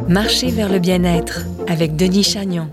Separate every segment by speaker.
Speaker 1: Marcher vers le bien-être avec Denis Chagnon.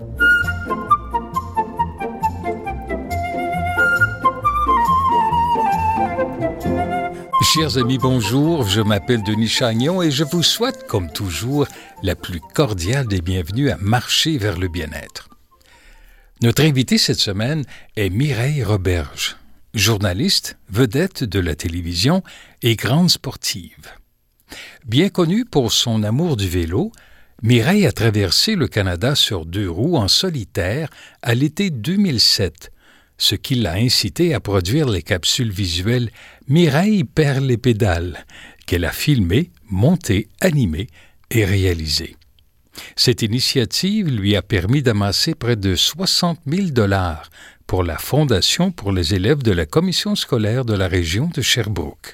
Speaker 2: Chers amis, bonjour, je m'appelle Denis Chagnon et je vous souhaite, comme toujours, la plus cordiale des bienvenues à Marcher vers le bien-être. Notre invitée cette semaine est Mireille Roberge, journaliste, vedette de la télévision et grande sportive. Bien connue pour son amour du vélo, Mireille a traversé le Canada sur 2 roues en solitaire à l'été 2007, ce qui l'a incité à produire les capsules visuelles « Mireille perd les pédales » qu'elle a filmées, montées, animées et réalisées. Cette initiative lui a permis d'amasser près de 60 000 $ pour la Fondation pour les élèves de la commission scolaire de la région de Sherbrooke.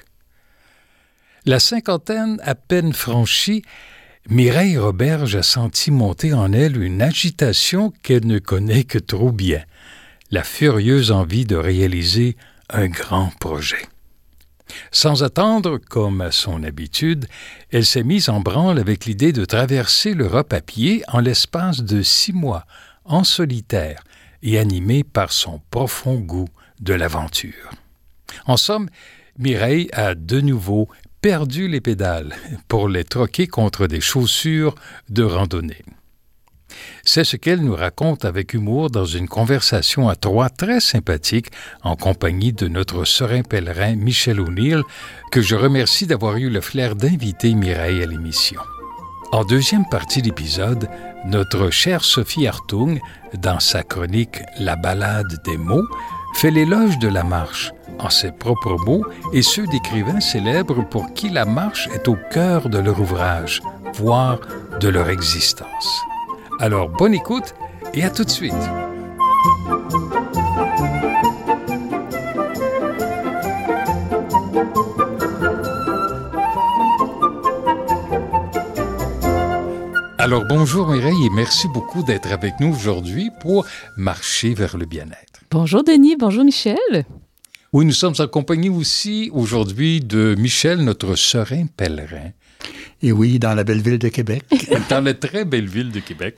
Speaker 2: La cinquantaine à peine franchie, Mireille Roberge a senti monter en elle une agitation qu'elle ne connaît que trop bien, la furieuse envie de réaliser un grand projet. Sans attendre, comme à son habitude, elle s'est mise en branle avec l'idée de traverser l'Europe à pied en l'espace de 6 mois, en solitaire, et animée par son profond goût de l'aventure. En somme, Mireille a de nouveau perdu les pédales pour les troquer contre des chaussures de randonnée. C'est ce qu'elle nous raconte avec humour dans une conversation à 3 très sympathique en compagnie de notre serein pèlerin Michel O'Neill, que je remercie d'avoir eu le flair d'inviter Mireille à l'émission. En deuxième partie d'épisode, notre chère Sophie Hartung, dans sa chronique « La balade des mots », fait l'éloge de la marche, en ses propres mots et ceux d'écrivains célèbres pour qui la marche est au cœur de leur ouvrage, voire de leur existence. Alors, bonne écoute et à tout de suite. Alors, bonjour Mireille et merci beaucoup d'être avec nous aujourd'hui pour Marcher vers le bien-être.
Speaker 3: Bonjour Denis, bonjour Michel.
Speaker 2: Oui, nous sommes en compagnie aussi aujourd'hui de Michel, notre serein pèlerin.
Speaker 4: Et oui, dans la belle ville de Québec.
Speaker 2: Dans la très belle ville de Québec.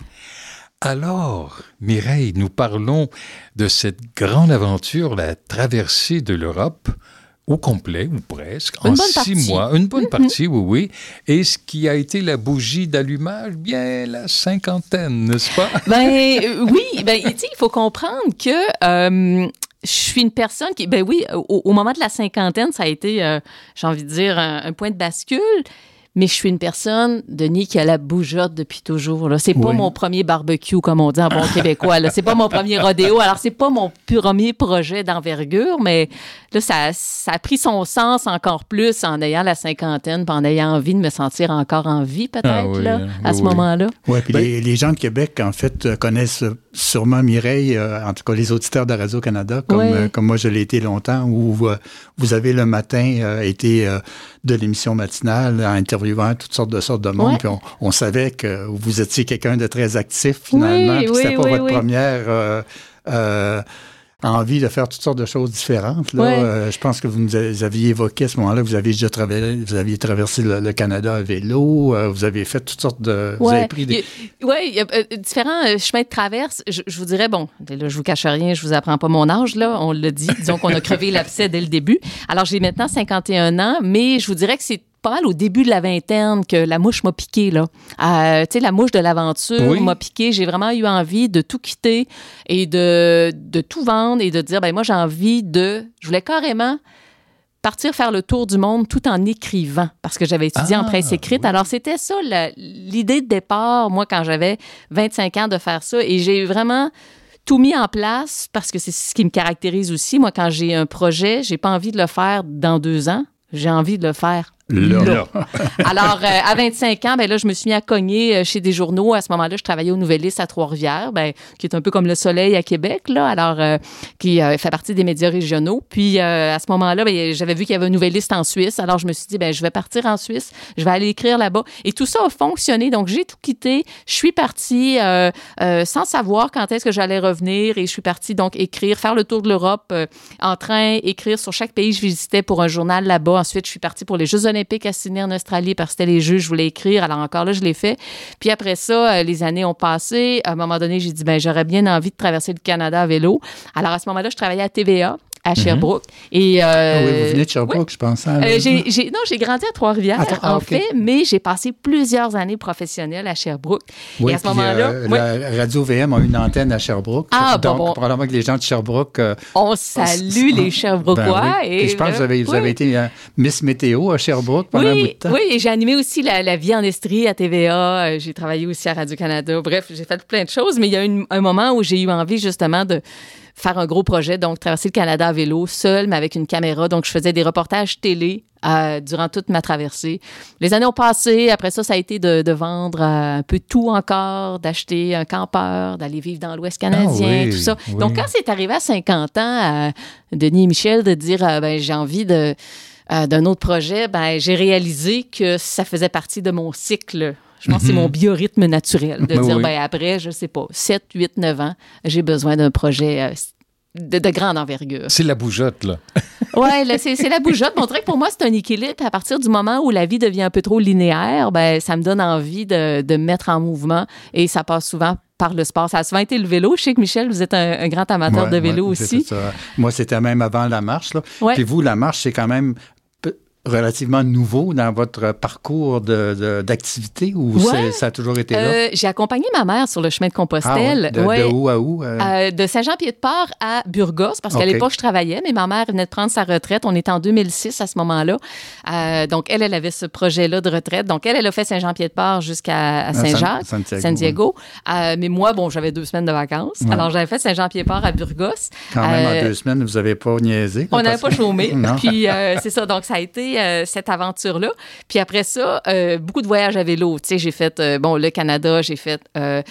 Speaker 2: Alors, Mireille, nous parlons de cette grande aventure, la traversée de l'Europe, au complet, ou presque, en 6 mois. Une bonne partie, oui. Et ce qui a été la bougie d'allumage, bien la cinquantaine, n'est-ce pas?
Speaker 3: Oui, il faut comprendre que... je suis une personne qui, au moment de la cinquantaine, ça a été, j'ai envie de dire, un point de bascule. Mais je suis une personne, Denis, qui a la bougeotte depuis toujours. Là. C'est pas mon premier barbecue, comme on dit en bon québécois. Là. C'est pas mon premier rodéo. Alors, c'est pas mon premier projet d'envergure, mais là, ça a pris son sens encore plus en ayant la cinquantaine, puis en ayant envie de me sentir encore en vie, peut-être, à ce moment-là.
Speaker 4: Oui, puis les gens de Québec, en fait, connaissent sûrement Mireille, en tout cas les auditeurs de Radio-Canada, comme moi je l'ai été longtemps, où vous avez le matin été de l'émission matinale en interviewant toutes sortes de monde, puis on savait que vous étiez quelqu'un de très actif finalement, puis c'était pas votre première envie de faire toutes sortes de choses différentes. Là. Je pense que vous nous aviez évoqué à ce moment-là, vous aviez traversé le Canada à vélo, vous avez fait toutes sortes de... Vous avez pris des...
Speaker 3: il y a différents chemins de traverse. Je vous dirais, là, je vous cache rien, je vous apprends pas mon âge, là, on l'a dit, disons qu'on a crevé l'abcès dès le début. Alors, j'ai maintenant 51 ans, mais je vous dirais que c'est pas mal au début de la vingtaine que la mouche m'a piqué, là. Tu sais, la mouche de l'aventure m'a piqué. J'ai vraiment eu envie de tout quitter et de tout vendre et de dire, moi, j'ai envie je voulais carrément partir faire le tour du monde tout en écrivant, parce que j'avais étudié en presse écrite. Alors, c'était ça, l'idée de départ, moi, quand j'avais 25 ans, de faire ça. Et j'ai vraiment tout mis en place, parce que c'est ce qui me caractérise aussi. Moi, quand j'ai un projet, j'ai pas envie de le faire dans 2 ans. J'ai envie de le faire là. Alors, à 25 ans, là, je me suis mis à cogner chez des journaux. À ce moment-là, je travaillais au Nouvelliste à Trois-Rivières, qui est un peu comme Le Soleil à Québec, là, alors qui fait partie des médias régionaux. Puis, à ce moment-là, j'avais vu qu'il y avait un Nouvelliste en Suisse. Alors, je me suis dit, je vais partir en Suisse, je vais aller écrire là-bas. Et tout ça a fonctionné. Donc, j'ai tout quitté. Je suis partie sans savoir quand est-ce que j'allais revenir. Et je suis partie, donc, faire le tour de l'Europe en train, écrire sur chaque pays que je visitais pour un journal là-bas. Ensuite, je suis partie pour les Jeux olympiques olympiques à Sydney en Australie parce que c'était les Jeux, je voulais écrire. Alors encore là, je l'ai fait. Puis après ça, les années ont passé. À un moment donné, j'ai dit, j'aurais bien envie de traverser le Canada à vélo. Alors à ce moment-là, je travaillais à TVA. À Sherbrooke. Et,
Speaker 4: oui, vous venez de Sherbrooke, je pense. Hein,
Speaker 3: j'ai grandi à Trois-Rivières,
Speaker 4: okay.
Speaker 3: fait, mais j'ai passé plusieurs années professionnelles à Sherbrooke.
Speaker 4: Oui,
Speaker 3: et à ce moment-là...
Speaker 4: la Radio-VM a une antenne à Sherbrooke. Donc, probablement que les gens de Sherbrooke...
Speaker 3: on salue les Sherbrookeois.
Speaker 4: Et je pense que vous avez été Miss Météo à Sherbrooke pendant un bout de temps.
Speaker 3: Oui, et j'ai animé aussi la vie en Estrie à TVA. J'ai travaillé aussi à Radio-Canada. Bref, j'ai fait plein de choses, mais il y a eu un moment où j'ai eu envie justement de faire un gros projet, donc traverser le Canada à vélo, seul, mais avec une caméra. Donc, je faisais des reportages télé durant toute ma traversée. Les années ont passé. Après ça, ça a été de vendre un peu tout encore, d'acheter un campeur, d'aller vivre dans l'Ouest canadien, tout ça. Oui. Donc, quand c'est arrivé à 50 ans, Denis et Michel, de dire j'ai envie d'un autre projet, j'ai réalisé que ça faisait partie de mon cycle. Je pense que c'est mon biorhythme naturel de dire, après, je sais pas, 7, 8, 9 ans, j'ai besoin d'un projet de grande envergure.
Speaker 2: C'est la bougeotte, là.
Speaker 3: Oui, c'est la bougeotte. On dirait que pour moi, c'est un équilibre. À partir du moment où la vie devient un peu trop linéaire, ça me donne envie de me mettre en mouvement et ça passe souvent par le sport. Ça a souvent été le vélo. Je sais que, Michel, vous êtes un grand amateur de vélo aussi.
Speaker 4: Ça. Moi, c'était même avant la marche. Là.
Speaker 3: Ouais.
Speaker 4: Puis vous, la marche, c'est quand même relativement nouveau dans votre parcours d'activité ou ça a toujours été là?
Speaker 3: J'ai accompagné ma mère sur le chemin de Compostelle.
Speaker 4: De où à où?
Speaker 3: De Saint-Jean-Pied-de-Port à Burgos, parce qu'à l'époque, je travaillais, mais ma mère venait de prendre sa retraite. On était en 2006 à ce moment-là. Donc, elle avait ce projet-là de retraite. Donc, elle a fait Saint-Jean-Pied-de-Port jusqu'à Saint-Jacques, San Diego. Mais moi, j'avais 2 semaines de vacances. Ouais. Alors, j'avais fait Saint-Jean-Pied-de-Port à Burgos.
Speaker 4: Quand même, en 2 semaines, vous n'avez pas niaisé.
Speaker 3: On n'avait pas chômé. Puis, c'est ça. Donc, ça a été cette aventure-là. Puis après ça, beaucoup de voyages à vélo. Tu sais, j'ai fait, le Canada, j'ai fait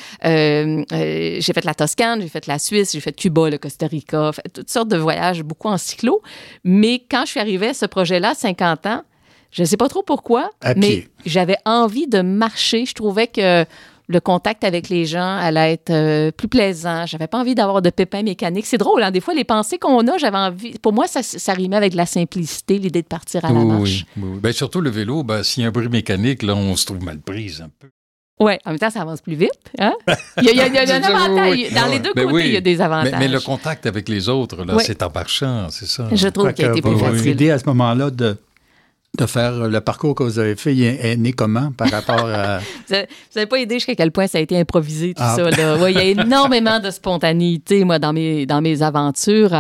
Speaker 3: la Toscane, j'ai fait la Suisse, j'ai fait Cuba, le Costa Rica, fait toutes sortes de voyages, beaucoup en cyclo. Mais quand je suis arrivée à ce projet-là, 50 ans, je ne sais pas trop pourquoi, mais j'avais envie de marcher. Je trouvais que le contact avec les gens allait être plus plaisant. J'avais pas envie d'avoir de pépins mécaniques. C'est drôle, hein? Des fois, les pensées qu'on a, j'avais envie... Pour moi, ça rimait avec la simplicité, l'idée de partir à la marche.
Speaker 2: Oui. Ben, surtout le vélo, s'il y a un bruit mécanique, là, on se trouve mal prise un peu.
Speaker 3: Oui, en même temps, ça avance plus vite. Hein? Il y a un avantage. Dans les deux côtés, il y a des avantages.
Speaker 2: Mais le contact avec les autres, là, c'est en marchant, c'est ça.
Speaker 3: Je trouve qu'il a été plus facile.
Speaker 4: L'idée à ce moment-là de faire le parcours que vous avez fait, il est né comment par rapport à...
Speaker 3: Vous n'avez pas idée jusqu'à quel point ça a été improvisé, tout ça. Là. Ouais, il y a énormément de spontanéité, moi, dans mes aventures.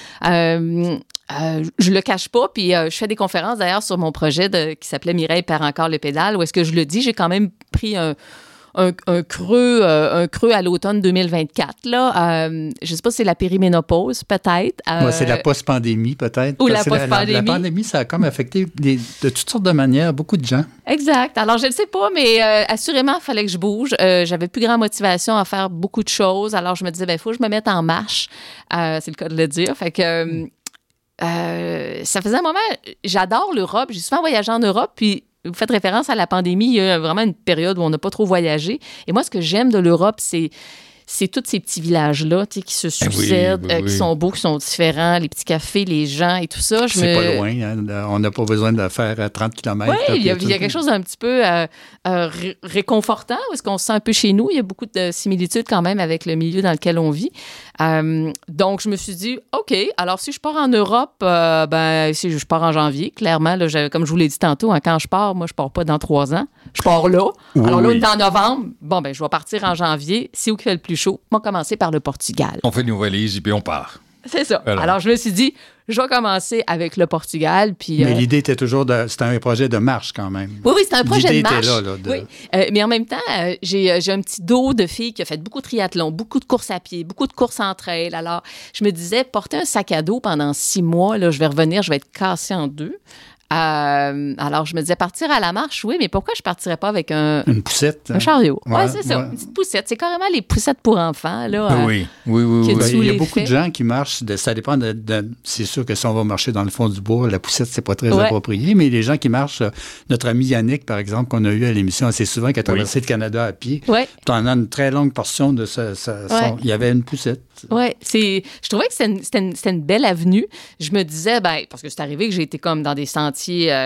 Speaker 3: Je le cache pas, puis je fais des conférences, d'ailleurs, sur mon projet qui s'appelait « Mireille perd encore le pédale », où est-ce que je le dis, j'ai quand même pris un creux à l'automne 2024. Là. Je ne sais pas si c'est la périménopause, peut-être.
Speaker 4: C'est la post-pandémie, peut-être.
Speaker 3: Ou la post-pandémie.
Speaker 4: La pandémie, ça a comme affecté de toutes sortes de manières beaucoup de gens.
Speaker 3: Exact. Alors, je ne sais pas, mais assurément, il fallait que je bouge. J'avais plus grand motivation à faire beaucoup de choses. Alors, je me disais, il faut que je me mette en marche. C'est le cas de le dire. Fait que ça faisait un moment... J'adore l'Europe. J'ai souvent voyagé en Europe, puis vous faites référence à la pandémie, il y a vraiment une période où on n'a pas trop voyagé. Et moi, ce que j'aime de l'Europe, c'est tous ces petits villages-là qui se succèdent, qui sont beaux, qui sont différents, les petits cafés, les gens et tout ça.
Speaker 4: C'est pas loin. Hein? On n'a pas besoin de faire 30 km.
Speaker 3: Oui, il y a quelque chose d'un petit peu réconfortant, parce qu'on se sent un peu chez nous. Il y a beaucoup de similitudes quand même avec le milieu dans lequel on vit. Donc, je me suis dit, OK, alors si je pars en Europe, si je pars en janvier, clairement, là, comme je vous l'ai dit tantôt, hein, quand je pars, moi, je pars pas dans 3 ans. Je pars là.
Speaker 4: Oui.
Speaker 3: Alors là, on est en novembre. Je vais partir en janvier. C'est où qu'il fait le plus chaud? On va commencer par le Portugal.
Speaker 2: On fait nos valises et puis on part.
Speaker 3: C'est ça. Alors, je me suis dit, je vais commencer avec le Portugal. Puis,
Speaker 4: mais l'idée était toujours c'était un projet de marche quand même.
Speaker 3: Oui, c'était un projet de marche.
Speaker 4: L'idée était là.
Speaker 3: Oui. Mais en même temps, j'ai un petit dos de fille qui a fait beaucoup de triathlon, beaucoup de courses à pied, beaucoup de courses en trail. Alors, je me disais, porter un sac à dos pendant 6 mois, là, je vais revenir, je vais être cassée en 2. Alors, je me disais, partir à la marche, oui, mais pourquoi je partirais pas avec une
Speaker 4: poussette?
Speaker 3: Un chariot.
Speaker 4: Ouais,
Speaker 3: c'est ça, une petite poussette. C'est carrément les poussettes pour enfants. Là,
Speaker 2: oui.
Speaker 4: Il y a beaucoup de gens qui marchent, ça dépend c'est sûr que si on va marcher dans le fond du bois, la poussette, c'est pas très approprié, mais les gens qui marchent, notre ami Yannick, par exemple, qu'on a eu à l'émission assez souvent, qui a traversé le Canada à pied, pendant une très longue portion de il y avait une poussette.
Speaker 3: Oui, je trouvais que c'était une belle avenue. Je me disais, parce que c'est arrivé que j'ai été comme dans des sentiers étiez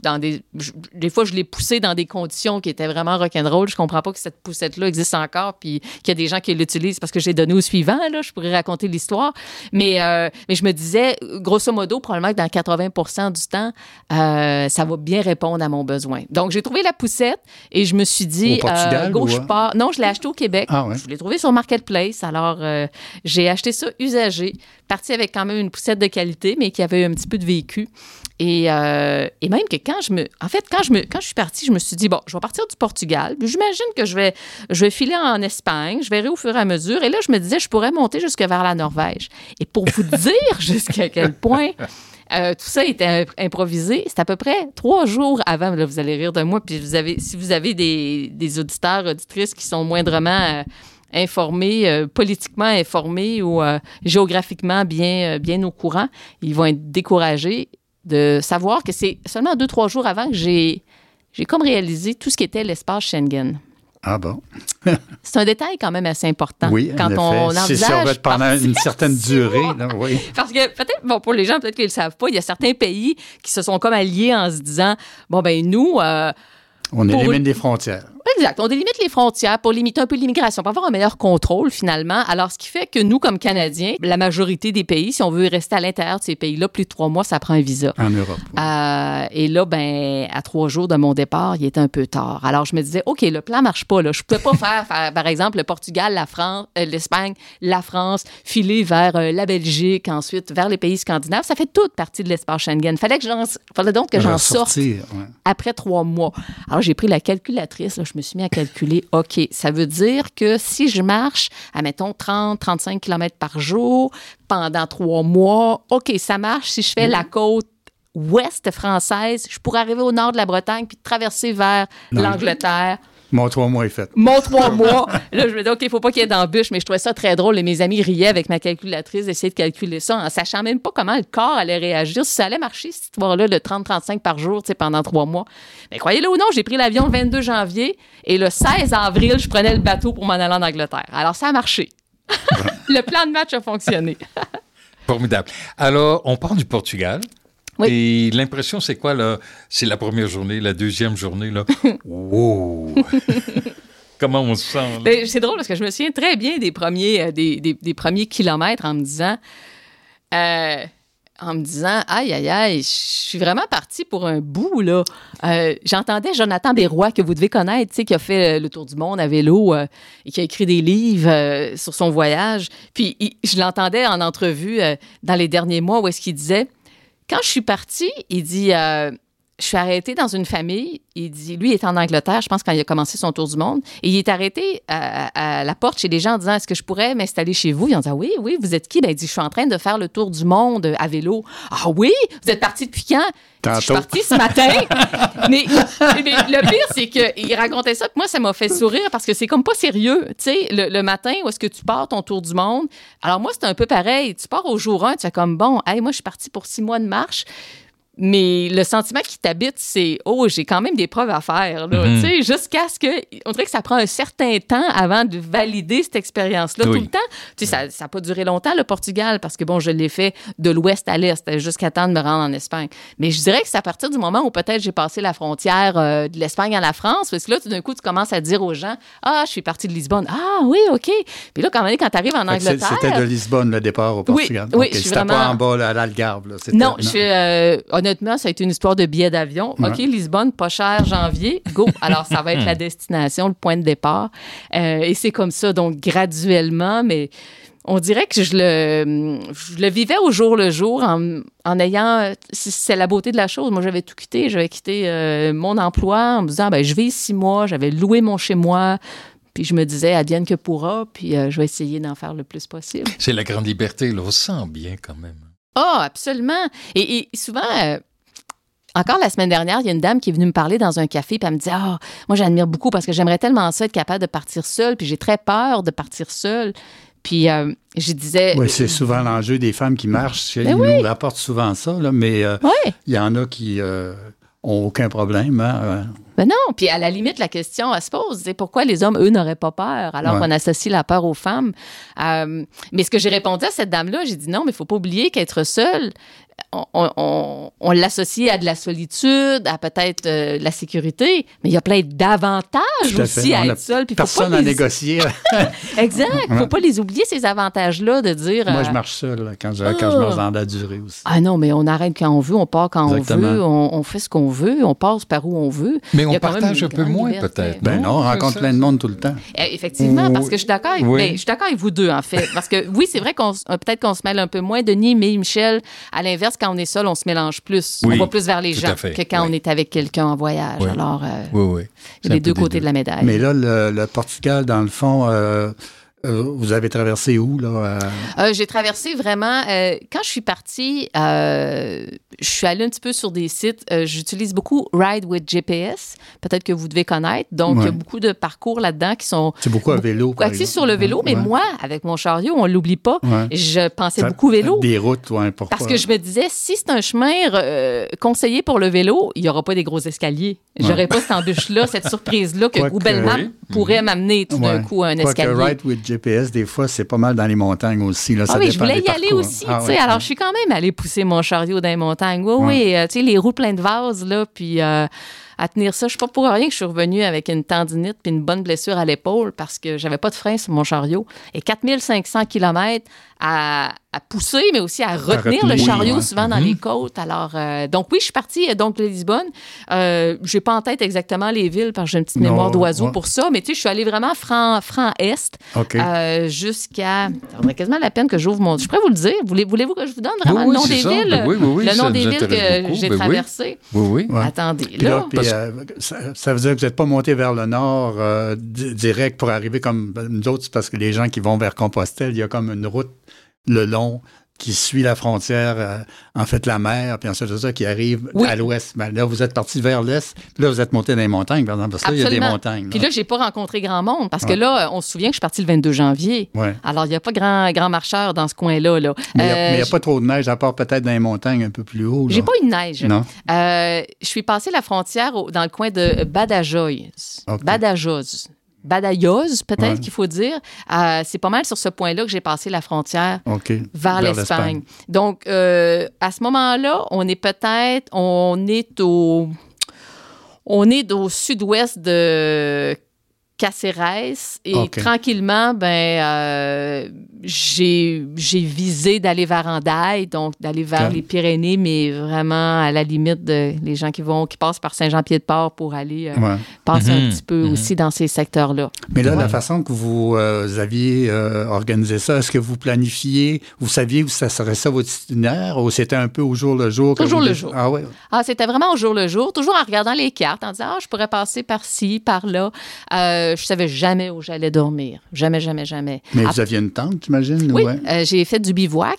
Speaker 3: des fois, je l'ai poussé dans des conditions qui étaient vraiment rock'n'roll. Je comprends pas que cette poussette-là existe encore puis qu'il y a des gens qui l'utilisent parce que j'ai donné au suivant. Là, je pourrais raconter l'histoire. Mais je me disais, grosso modo, probablement que dans 80% du temps, ça va bien répondre à mon besoin. Donc, j'ai trouvé la poussette et je me suis dit,
Speaker 4: au Portugal,
Speaker 3: part. Non, je l'ai acheté au Québec.
Speaker 4: Ah, ouais.
Speaker 3: Je l'ai trouvé sur Marketplace. Alors, j'ai acheté ça usagé, parti avec quand même une poussette de qualité, mais qui avait un petit peu de vécu. Et même que quand je suis partie, je me suis dit, bon, je vais partir du Portugal. Puis j'imagine que je vais filer en Espagne. Je verrai au fur et à mesure. Et là, je me disais, je pourrais monter jusque vers la Norvège. Et pour vous dire jusqu'à quel point tout ça était improvisé, c'est à peu près 3 jours avant. Là, vous allez rire de moi. Puis si vous avez des auditeurs, auditrices qui sont moindrement informés, politiquement informés ou géographiquement bien au courant, ils vont être découragés de savoir que c'est seulement 2-3 jours avant que j'ai comme réalisé tout ce qui était l'espace Schengen.
Speaker 4: Ah bon?
Speaker 3: C'est un détail quand même assez important.
Speaker 4: Oui,
Speaker 3: quand on envisage.
Speaker 4: Si ça va être pendant une certaine durée, là, oui.
Speaker 3: Parce que peut-être, bon, pour les gens, peut-être qu'ils ne le savent pas, il y a certains pays qui se sont comme alliés en se disant, bon, ben nous...
Speaker 4: on élimine des frontières.
Speaker 3: Exact. On délimite les frontières pour limiter un peu l'immigration, pour avoir un meilleur contrôle, finalement. Alors, ce qui fait que nous, comme Canadiens, la majorité des pays, si on veut rester à l'intérieur de ces pays-là, plus de 3 mois, ça prend un visa.
Speaker 4: En Europe. Oui.
Speaker 3: Et là, ben, à 3 jours de mon départ, il était un peu tard. Alors, je me disais, OK, le plan marche pas, là. Je pouvais pas faire, par exemple, le Portugal, la France, l'Espagne, la France, filer vers la Belgique, ensuite vers les pays scandinaves. Ça fait toute partie de l'espace Schengen. Fallait donc que j'en sorte après 3 mois. Alors, j'ai pris la calculatrice, là, je me suis mis à calculer, OK, ça veut dire que si je marche, admettons, 30-35 km par jour pendant 3 mois, OK, ça marche. Si je fais la côte ouest française, je pourrais arriver au nord de la Bretagne puis traverser vers l'Angleterre.
Speaker 4: Mon 3 mois est fait.
Speaker 3: Mon 3 mois. Là, je me dis, OK, il ne faut pas qu'il y ait d'embûches, mais je trouvais ça très drôle. Et mes amis riaient avec ma calculatrice d'essayer de calculer ça en sachant même pas comment le corps allait réagir, si ça allait marcher, cette histoire-là, de 30-35 par jour, tu sais, pendant 3 mois. Mais croyez-le ou non, j'ai pris l'avion le 22 janvier et le 16 avril, je prenais le bateau pour m'en aller en Angleterre. Alors, ça a marché. Le plan de match a fonctionné.
Speaker 2: Formidable. Alors, on part du Portugal.
Speaker 3: Oui.
Speaker 2: Et l'impression, c'est quoi, là? C'est la première journée, la deuxième journée, là? Wow! Comment on se sent, là?
Speaker 3: Ben, c'est drôle parce que je me souviens très bien des premiers kilomètres en me disant, aïe, aïe, aïe, je suis vraiment partie pour un bout, là. J'entendais Jonathan Berroy, que vous devez connaître, tu sais, qui a fait le tour du monde à vélo et qui a écrit des livres sur son voyage. Puis, je l'entendais en entrevue dans les derniers mois où est-ce qu'il disait... Quand je suis partie, il dit, je suis arrêtée dans une famille. Il dit, lui, il est en Angleterre, je pense, quand il a commencé son tour du monde. Et il est arrêté à la porte chez les gens en disant, est-ce que je pourrais m'installer chez vous? Ils ont dit, oui, vous êtes qui? Ben, il dit, je suis en train de faire le tour du monde à vélo. Ah oui? Vous êtes parti depuis quand? Je suis partie ce matin. mais le pire, c'est qu'il racontait ça, puis moi, ça m'a fait sourire parce que c'est comme pas sérieux. Tu sais, le matin, où est-ce que tu pars ton tour du monde? Alors moi, c'est un peu pareil. Tu pars au jour 1, tu fais comme, bon, hey, moi, je suis partie pour 6 mois de marche. Mais le sentiment qui t'habite, c'est « Oh, j'ai quand même des preuves à faire. » Tu sais, jusqu'à ce que... On dirait que ça prend un certain temps avant de valider cette expérience-là.
Speaker 2: Oui.
Speaker 3: Tout le temps. Tu sais, ça n'a pas duré longtemps, le Portugal, parce que, bon, je l'ai fait de l'ouest à l'est, jusqu'à temps de me rendre en Espagne. Mais je dirais que c'est à partir du moment où peut-être j'ai passé la frontière de l'Espagne à la France, parce que là, tout d'un coup, tu commences à dire aux gens « Ah, je suis partie de Lisbonne. Ah, oui, OK. » Puis là, quand tu arrives en Angleterre...
Speaker 4: C'était de Lisbonne, le départ au Portugal.
Speaker 3: Oui,
Speaker 4: okay. C'était pas en bas, là, à l'Algarve. Là.
Speaker 3: Non, honnêtement, ça a été une histoire de billets d'avion. OK, Lisbonne, pas cher, janvier, go. Alors, ça va être la destination, le point de départ. Et c'est comme ça, donc graduellement, mais on dirait que je le vivais au jour le jour en ayant... C'est la beauté de la chose. Moi, j'avais tout quitté. J'avais quitté mon emploi en me disant, je vais 6 mois, j'avais loué mon chez-moi. Puis je me disais, advienne que pourra, puis je vais essayer d'en faire le plus possible.
Speaker 2: C'est la grande liberté, là. On se sent bien quand même.
Speaker 3: Ah, absolument. Et souvent... Encore la semaine dernière, il y a une dame qui est venue me parler dans un café, puis elle me dit « Ah, moi, j'admire beaucoup parce que j'aimerais tellement ça, être capable de partir seule, puis j'ai très peur de partir seule. » Puis je disais...
Speaker 4: Oui, c'est souvent l'enjeu des femmes qui marchent. Ils nous rapportent souvent ça, là, mais il y en a qui n'ont aucun problème. Hein?
Speaker 3: Ben non, puis à la limite, la question, elle se pose, c'est pourquoi les hommes, eux, n'auraient pas peur, alors qu'on associe la peur aux femmes. Mais ce que j'ai répondu à cette dame-là, j'ai dit non, mais il ne faut pas oublier qu'être seul, on l'associe à de la solitude, à peut-être de la sécurité, mais il y a plein d'avantages aussi à être seul. Puis
Speaker 4: personne à négocier.
Speaker 3: Exact. Il ne faut pas les oublier, ces avantages-là, de dire...
Speaker 4: Moi, je marche seul quand je marche dans la durée aussi.
Speaker 3: Ah non, mais on arrête quand on veut, on part quand Exactement. On veut, on fait ce qu'on veut, on passe par où on veut.
Speaker 2: Mais on partage un peu moins, peut-être.
Speaker 4: Ben non, on rencontre plein de monde tout le temps.
Speaker 3: Effectivement, parce que je suis d'accord avec vous deux, en fait. Parce que oui, c'est vrai peut-être qu'on se mêle un peu moins. Denis, mais Michel, à l'inverse, quand on est seul, on se mélange plus. On va plus vers les gens que quand on est avec quelqu'un en voyage.
Speaker 2: Oui.
Speaker 3: Alors, il y a les deux côtés de la médaille.
Speaker 4: Mais là, le Portugal, dans le fond, vous avez traversé où, là?
Speaker 3: J'ai traversé vraiment... quand je suis partie, je suis allée un petit peu sur des sites. J'utilise beaucoup Ride with GPS. Peut-être que vous devez connaître. Donc, il y a beaucoup de parcours là-dedans qui sont...
Speaker 4: C'est beaucoup à vélo,
Speaker 3: axés sur le vélo. Mais moi, avec mon chariot, on ne l'oublie pas. Je pensais beaucoup vélo.
Speaker 4: Des routes, pourquoi?
Speaker 3: Parce que je me disais, si c'est un chemin conseillé pour le vélo, il n'y aura pas des gros escaliers. J'aurais pas cette embûche-là, cette surprise-là que Google Maps pourrait m'amener tout d'un coup à un escalier.
Speaker 4: Ride with GPS, des fois, c'est pas mal dans les montagnes aussi. Là,
Speaker 3: je voulais y aller aussi. Alors, je suis quand même allée pousser mon chariot dans les montagnes. Oui, tu sais, les roues pleines de vases, là, puis à tenir ça. Je ne sais pas pour rien que je suis revenue avec une tendinite puis une bonne blessure à l'épaule parce que j'avais pas de frein sur mon chariot. Et 4500 km à pousser, mais aussi à retenir le chariot souvent dans les côtes. Alors, donc oui, je suis partie de Lisbonne. J'ai pas en tête exactement les villes parce que j'ai une petite mémoire d'oiseau pour ça, mais tu sais, je suis allée vraiment franc-est jusqu'à... Ça vaudrait quasiment la peine que j'ouvre mon... Je pourrais vous le dire. Voulez-vous que je vous donne vraiment le nom des villes? Le nom des villes que j'ai traversées?
Speaker 2: Oui.
Speaker 3: Attendez,
Speaker 4: puis là... ça veut dire que vous n'êtes pas monté vers le nord direct pour arriver comme nous autres, parce que les gens qui vont vers Compostelle, il y a comme une route le long qui suit la frontière, en fait, la mer, puis ensuite de ça, qui arrive à l'ouest. Ben, là, vous êtes parti vers l'est, puis là, vous êtes monté dans les montagnes, par exemple, parce que là, il y a des montagnes.
Speaker 3: Puis là, j'ai pas rencontré grand monde, parce que là, on se souvient que je suis partie le 22 janvier. Alors, il n'y a pas grand marcheur dans ce coin-là. Là.
Speaker 4: Mais il n'y a pas trop de neige, à part peut-être dans les montagnes un peu plus haut.
Speaker 3: J'ai pas eu de neige.
Speaker 4: Non.
Speaker 3: Je suis passée la frontière dans le coin de Badajoz, peut-être qu'il faut dire. C'est pas mal sur ce point-là que j'ai passé la frontière vers l'Espagne. Donc, à ce moment-là, on est au sud-ouest de Caceres et tranquillement, j'ai visé d'aller vers Hendaye, donc d'aller vers les Pyrénées, mais vraiment à la limite de les gens qui passent par Saint-Jean-Pied-de-Port pour aller passer un petit peu aussi dans ces secteurs-là.
Speaker 4: Mais là, la façon que vous aviez organisé ça, est-ce que vous planifiez, vous saviez où ça serait ça votre itinéraire ou c'était un peu au jour le jour?
Speaker 3: Toujours le jour.
Speaker 4: Ah oui?
Speaker 3: C'était vraiment au jour le jour, toujours en regardant les cartes, en disant, je pourrais passer par-ci, par-là. Je savais jamais où j'allais dormir. Jamais.
Speaker 4: Mais vous aviez une tente, j'imagine?
Speaker 3: Oui, j'ai fait du bivouac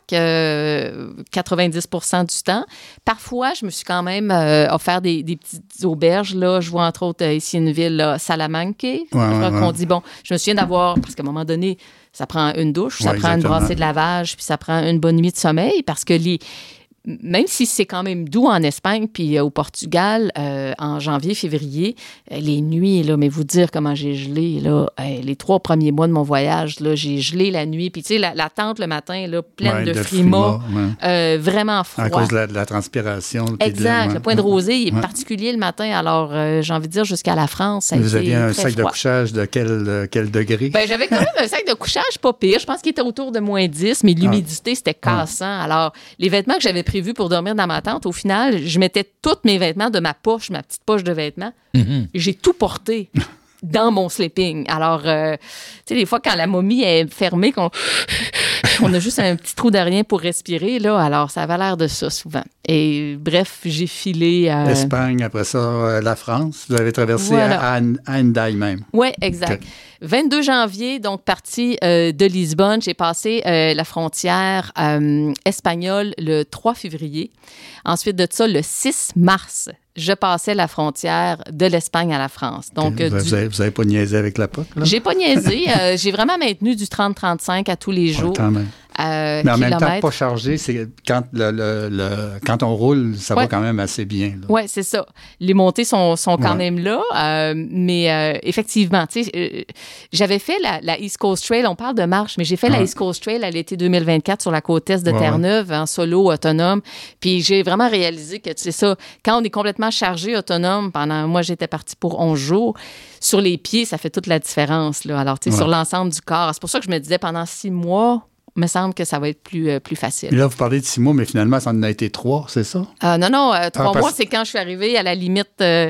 Speaker 3: 90% du temps. Parfois, je me suis quand même offert des petites auberges. Là. Je vois entre autres ici une ville, là, Salamanque. Qu'on dit, je me souviens d'avoir, parce qu'à un moment donné, ça prend une douche, ça prend une brassée de lavage, puis ça prend une bonne nuit de sommeil, parce que même si c'est quand même doux en Espagne puis au Portugal, en janvier, février, les nuits, là, mais vous dire comment j'ai gelé, là, les 3 premiers mois de mon voyage, là, j'ai gelé la nuit. Puis, tu sais, la tente le matin, là, pleine de frimas, vraiment froid.
Speaker 4: À cause de la transpiration.
Speaker 3: Exact. Le point de rosée, il est particulier le matin. Alors, j'ai envie de dire, jusqu'à la France, ça a été
Speaker 4: Vous aviez un sac
Speaker 3: froid.
Speaker 4: De couchage de quel degré?
Speaker 3: J'avais quand même un sac de couchage pas pire. Je pense qu'il était autour de -10, mais l'humidité, c'était cassant. Alors, les vêtements que j'avais prévu pour dormir dans ma tente, au final, je mettais tous mes vêtements de ma poche, ma petite poche de vêtements. J'ai tout porté dans mon sleeping. Alors, tu sais, des fois, quand la momie est fermée, on a juste un petit trou de rien pour respirer, là. Alors, ça avait l'air de ça, souvent. Et bref, j'ai filé...
Speaker 4: L'Espagne, après ça, la France. Vous avez traversé à Hendaye même.
Speaker 3: Oui, exact. 22 janvier, donc partie de Lisbonne. J'ai passé la frontière espagnole le 3 février. Ensuite de ça, le 6 mars, je passais la frontière de l'Espagne à la France. Donc,
Speaker 4: vous avez pas niaisé avec la POC, là?
Speaker 3: J'ai pas niaisé. J'ai vraiment maintenu du 30-35 à tous les jours.
Speaker 4: Mais en même temps, pas chargé, c'est quand, quand on roule, ça va quand même assez bien.
Speaker 3: Oui, c'est ça. Les montées sont quand même là, mais effectivement, tu sais, j'avais fait la East Coast Trail, on parle de marche, mais j'ai fait la East Coast Trail à l'été 2024 sur la côte est de Terre-Neuve, en solo, autonome, puis j'ai vraiment réalisé que, c'est ça, quand on est complètement chargé, autonome, moi, j'étais partie pour 11 jours, sur les pieds, ça fait toute la différence, là. Alors, tu sais, sur l'ensemble du corps. C'est pour ça que je me disais, pendant 6 mois, il me semble que ça va être plus facile.
Speaker 4: Et là, vous parlez de 6 mois, mais finalement, ça en a été 3, c'est ça?
Speaker 3: Non, 3 mois, c'est quand je suis arrivée à la limite de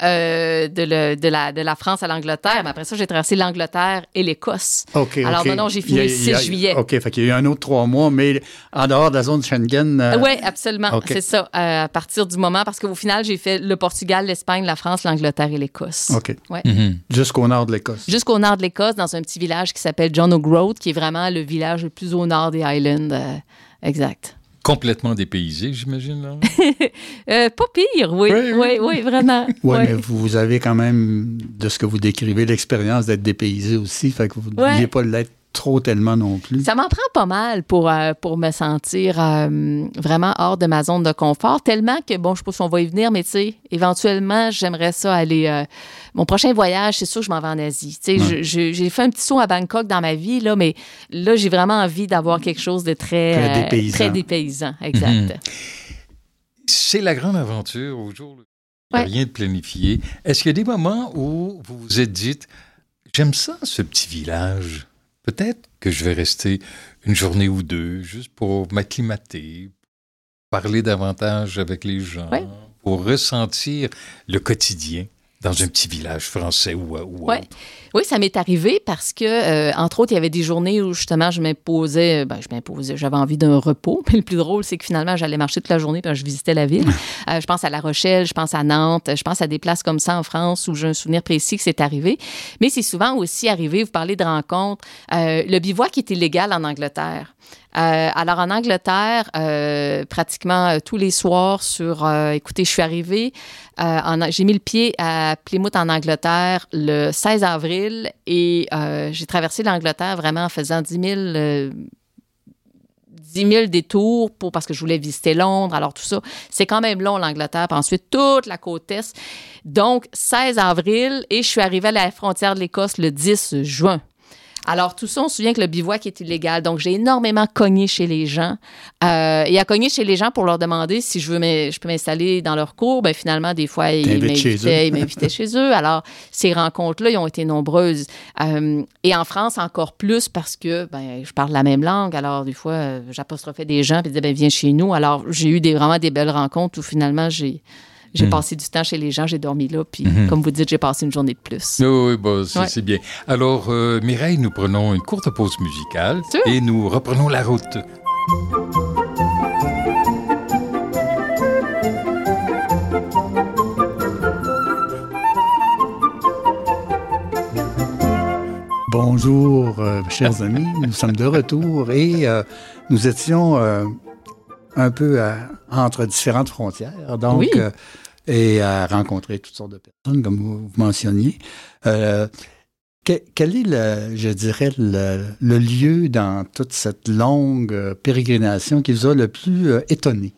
Speaker 3: la France à l'Angleterre. Mais après ça, j'ai traversé l'Angleterre et l'Écosse. Alors, non, j'ai fini le 6 juillet.
Speaker 4: OK, fait qu'il y a eu un autre 3 mois, mais en dehors de la zone Schengen...
Speaker 3: Oui, absolument, c'est ça. À partir du moment, parce qu'au final, j'ai fait le Portugal, l'Espagne, la France, l'Angleterre et l'Écosse.
Speaker 4: OK. Ouais. Mm-hmm. Jusqu'au nord de l'Écosse.
Speaker 3: Jusqu'au nord de l'Écosse, dans un petit village qui s'appelle John O'Groat, qui est vraiment le village le plus au nord des Highlands. Exact.
Speaker 2: Complètement dépaysé, j'imagine, là?
Speaker 3: Pas pire, oui, vraiment.
Speaker 4: Oui, mais vous avez quand même, de ce que vous décrivez, l'expérience d'être dépaysé aussi, fait que vous ne deviez pas l'être trop tellement non plus.
Speaker 3: Ça m'en prend pas mal pour me sentir vraiment hors de ma zone de confort, tellement que, bon, je sais pas si on va y venir, mais tu sais, éventuellement, j'aimerais ça aller... mon prochain voyage, c'est sûr que je m'en vais en Asie. Tu sais, j'ai fait un petit saut à Bangkok dans ma vie, là, mais là, j'ai vraiment envie d'avoir quelque chose de très dépaysant. Exact. Mm-hmm.
Speaker 2: C'est la grande aventure au jour où il n'y a rien de planifié. Est-ce qu'il y a des moments où vous vous êtes dit, j'aime ça, ce petit village? Peut-être que je vais rester une journée ou deux juste pour m'acclimater, parler davantage avec les gens, pour ressentir le quotidien dans un petit village français ou autre.
Speaker 3: Oui, ça m'est arrivé parce que, entre autres, il y avait des journées où, justement, j'avais envie d'un repos. Mais le plus drôle, c'est que finalement, j'allais marcher toute la journée puis je visitais la ville. Je pense à La Rochelle, je pense à Nantes, je pense à des places comme ça en France où j'ai un souvenir précis que c'est arrivé. Mais c'est souvent aussi arrivé, vous parlez de rencontres, le bivouac est illégal en Angleterre. Alors, en Angleterre, pratiquement tous les soirs écoutez, je suis arrivée, j'ai mis le pied à Plymouth en Angleterre le 16 avril et j'ai traversé l'Angleterre vraiment en faisant 10 000 détours parce que je voulais visiter Londres. Alors, tout ça, c'est quand même long, l'Angleterre. Puis ensuite, toute la côte est. Donc, 16 avril et je suis arrivée à la frontière de l'Écosse le 10 juin. Alors, tout ça, on se souvient que le bivouac est illégal. Donc, j'ai énormément cogné chez les gens. Et à cogner chez les gens pour leur demander si je peux m'installer dans leur cour. Bien, finalement, des fois, ils m'invitaient chez eux. Alors, ces rencontres-là, ils ont été nombreuses. Et en France, encore plus parce que je parle la même langue. Alors, des fois, j'apostrophais des gens et ils disaient, viens chez nous. Alors, j'ai eu vraiment des belles rencontres où finalement, j'ai passé du temps chez les gens, j'ai dormi là, puis comme vous dites, j'ai passé une journée de plus.
Speaker 2: Oui, c'est bien. Alors, Mireille, nous prenons une courte pause musicale et nous reprenons la route.
Speaker 4: Bonjour, chers amis, nous sommes de retour et nous étions un peu entre différentes frontières, donc... et à rencontrer toutes sortes de personnes, comme vous mentionniez. Quel est, je dirais, le lieu dans toute cette longue pérégrination qui vous a le plus étonné?